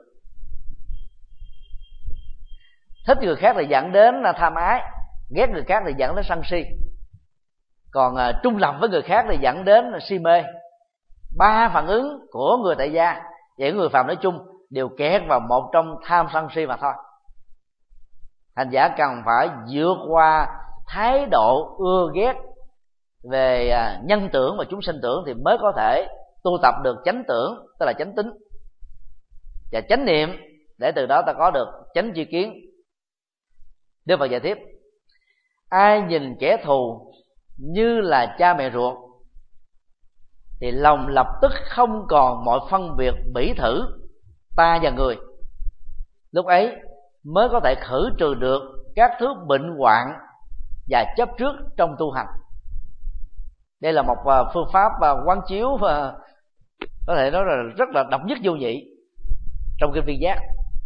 Thích người khác thì dẫn đến là tham ái, ghét người khác thì dẫn đến sân si, còn uh, trung lập với người khác thì dẫn đến là si mê. Ba phản ứng của người tại gia và những người phàm nói chung đều kẹt vào một trong tham sân si mà thôi. Hành giả cần phải vượt qua thái độ ưa ghét về uh, nhân tưởng và chúng sinh tưởng thì mới có thể tu tập được chánh tưởng, tức là chánh tính và chánh niệm, để từ đó ta có được chánh tri kiến. Đức Phật giải thích: ai nhìn kẻ thù như là cha mẹ ruột thì lòng lập tức không còn mọi phân biệt bỉ thử ta và người. Lúc ấy mới có thể khử trừ được các thứ bệnh hoạn và chấp trước trong tu hành. Đây là một phương pháp quán chiếu và có thể nói là rất là độc nhất vô nhị trong kinh Viên Giác.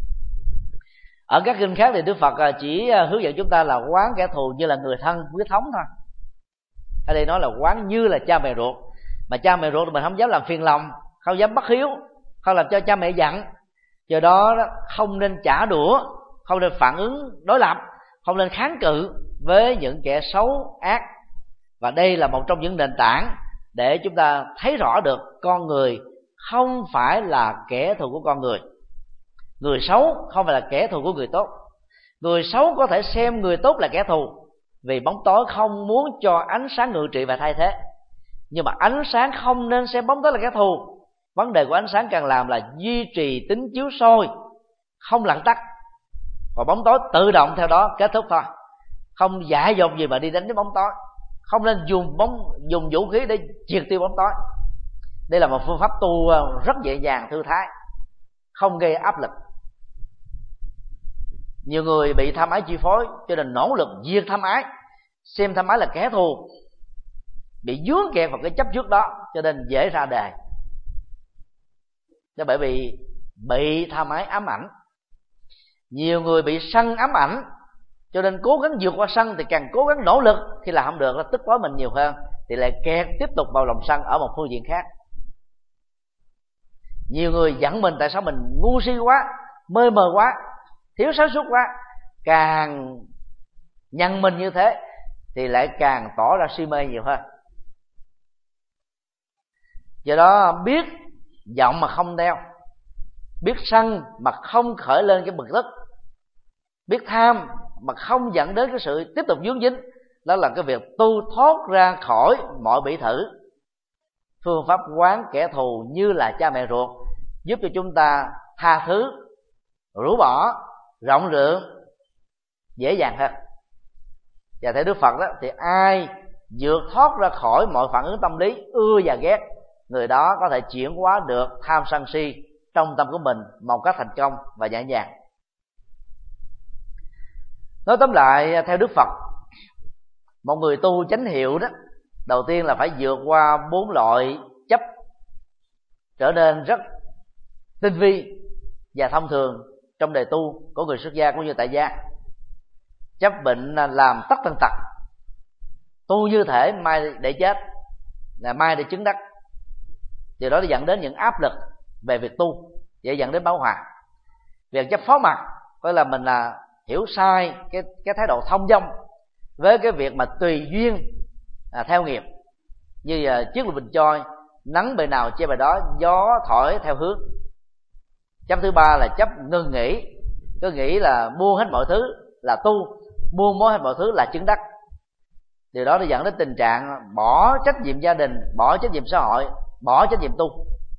Ở các kinh khác thì Đức Phật chỉ hướng dẫn chúng ta là quán kẻ thù như là người thân, huyết thống thôi. Ở đây nói là quán như là cha mẹ ruột, mà cha mẹ ruột mình không dám làm phiền lòng, không dám bất hiếu, không làm cho cha mẹ giận. Do đó không nên trả đũa, không nên phản ứng đối lập, không nên kháng cự với những kẻ xấu ác. Và đây là một trong những nền tảng để chúng ta thấy rõ được con người không phải là kẻ thù của con người. Người xấu không phải là kẻ thù của người tốt. Người xấu có thể xem người tốt là kẻ thù, vì bóng tối không muốn cho ánh sáng ngự trị và thay thế. Nhưng mà ánh sáng không nên xem bóng tối là kẻ thù. Vấn đề của ánh sáng cần làm là duy trì tính chiếu soi, không lặng tắt, và bóng tối tự động theo đó kết thúc thôi. Không dại dột gì mà đi đánh đến bóng tối. Không nên dùng bóng dùng vũ khí để triệt tiêu bóng tối. Đây là một phương pháp tu rất dễ dàng, thư thái, không gây áp lực. Nhiều người bị tham ái chi phối cho nên nỗ lực diệt tham ái, xem tham ái là kẻ thù, bị vướng kẹt vào cái chấp trước đó cho nên dễ ra đề. Đó bởi vì bị tham ái ám ảnh. Nhiều người bị sân ám ảnh cho nên cố gắng vượt qua sân, thì càng cố gắng nỗ lực, khi làm không được nó tức quá mình nhiều hơn thì lại kẹt tiếp tục vào lòng sân ở một phương diện khác. Nhiều người giận mình tại sao mình ngu si quá, mơ mờ quá, thiếu sáng suốt quá, càng nhận mình như thế thì lại càng tỏ ra si mê nhiều hơn. Do đó biết giọng mà không đeo, biết sân mà không khởi lên cái bực tức, biết tham mà không dẫn đến cái sự tiếp tục vướng dính, đó là cái việc tu thoát ra khỏi mọi bỉ thử. Phương pháp quán kẻ thù như là cha mẹ ruột giúp cho chúng ta tha thứ, rũ bỏ, rộng lượng, dễ dàng hơn. Và theo Đức Phật đó, thì ai vượt thoát ra khỏi mọi phản ứng tâm lý ưa và ghét, người đó có thể chuyển hóa được tham sân si trong tâm của mình một cách thành công và nhẹ nhàng. Nói tóm lại, theo Đức Phật, một người tu chánh hiệu đó, đầu tiên là phải vượt qua bốn loại chấp trở nên rất tinh vi và thông thường trong đề tu của người xuất gia cũng như tại gia. Chấp bệnh làm tất tần tật, tu như thể mai để chết, là mai để chứng đắc. Điều đó dẫn đến những áp lực về việc tu, dễ dẫn đến báo hòa. Việc chấp phó mặc có là mình là hiểu sai cái cái thái độ thông dong với cái việc mà tùy duyên à, theo nghiệp, như à, chiếc bình trôi, nắng bề nào che bề đó, gió thổi theo hướng. Chấp thứ ba là chấp ngưng nghĩ, cứ nghĩ là buông hết mọi thứ là tu, buông bỏ hết mọi thứ là chứng đắc. Điều đó nó dẫn đến tình trạng bỏ trách nhiệm gia đình, bỏ trách nhiệm xã hội, bỏ trách nhiệm tu.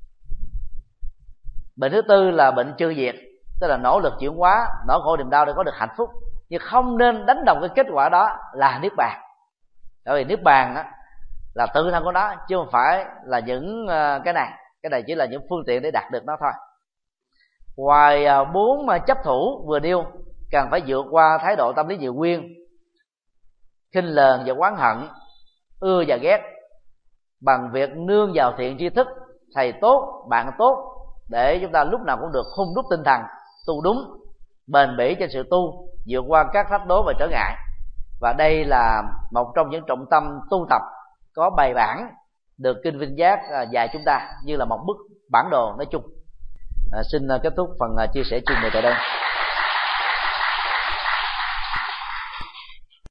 Bệnh thứ tư là bệnh trừ diệt, tức là nỗ lực chuyển hóa nỗi khổ niềm đau để có được hạnh phúc, nhưng không nên đánh đồng cái kết quả đó là niết bàn. Bởi vì niết bàn á, là tự thân của nó, chứ không phải là những cái này. Cái này chỉ là những phương tiện để đạt được nó thôi. Ngoài bốn chấp thủ vừa nêu, cần phải vượt qua thái độ tâm lý dị nguyên, khinh lờn và oán hận, ưa và ghét, bằng việc nương vào thiện tri thức, thầy tốt, bạn tốt, để chúng ta lúc nào cũng được hung đúc tinh thần, tu đúng, bền bỉ trên sự tu, vượt qua các thách đố và trở ngại. Và đây là một trong những trọng tâm tu tập có bài bản được Kinh Vinh Giác dạy chúng ta, như là một bức bản đồ nói chung. À, xin kết thúc phần chia sẻ chương mười tại đây.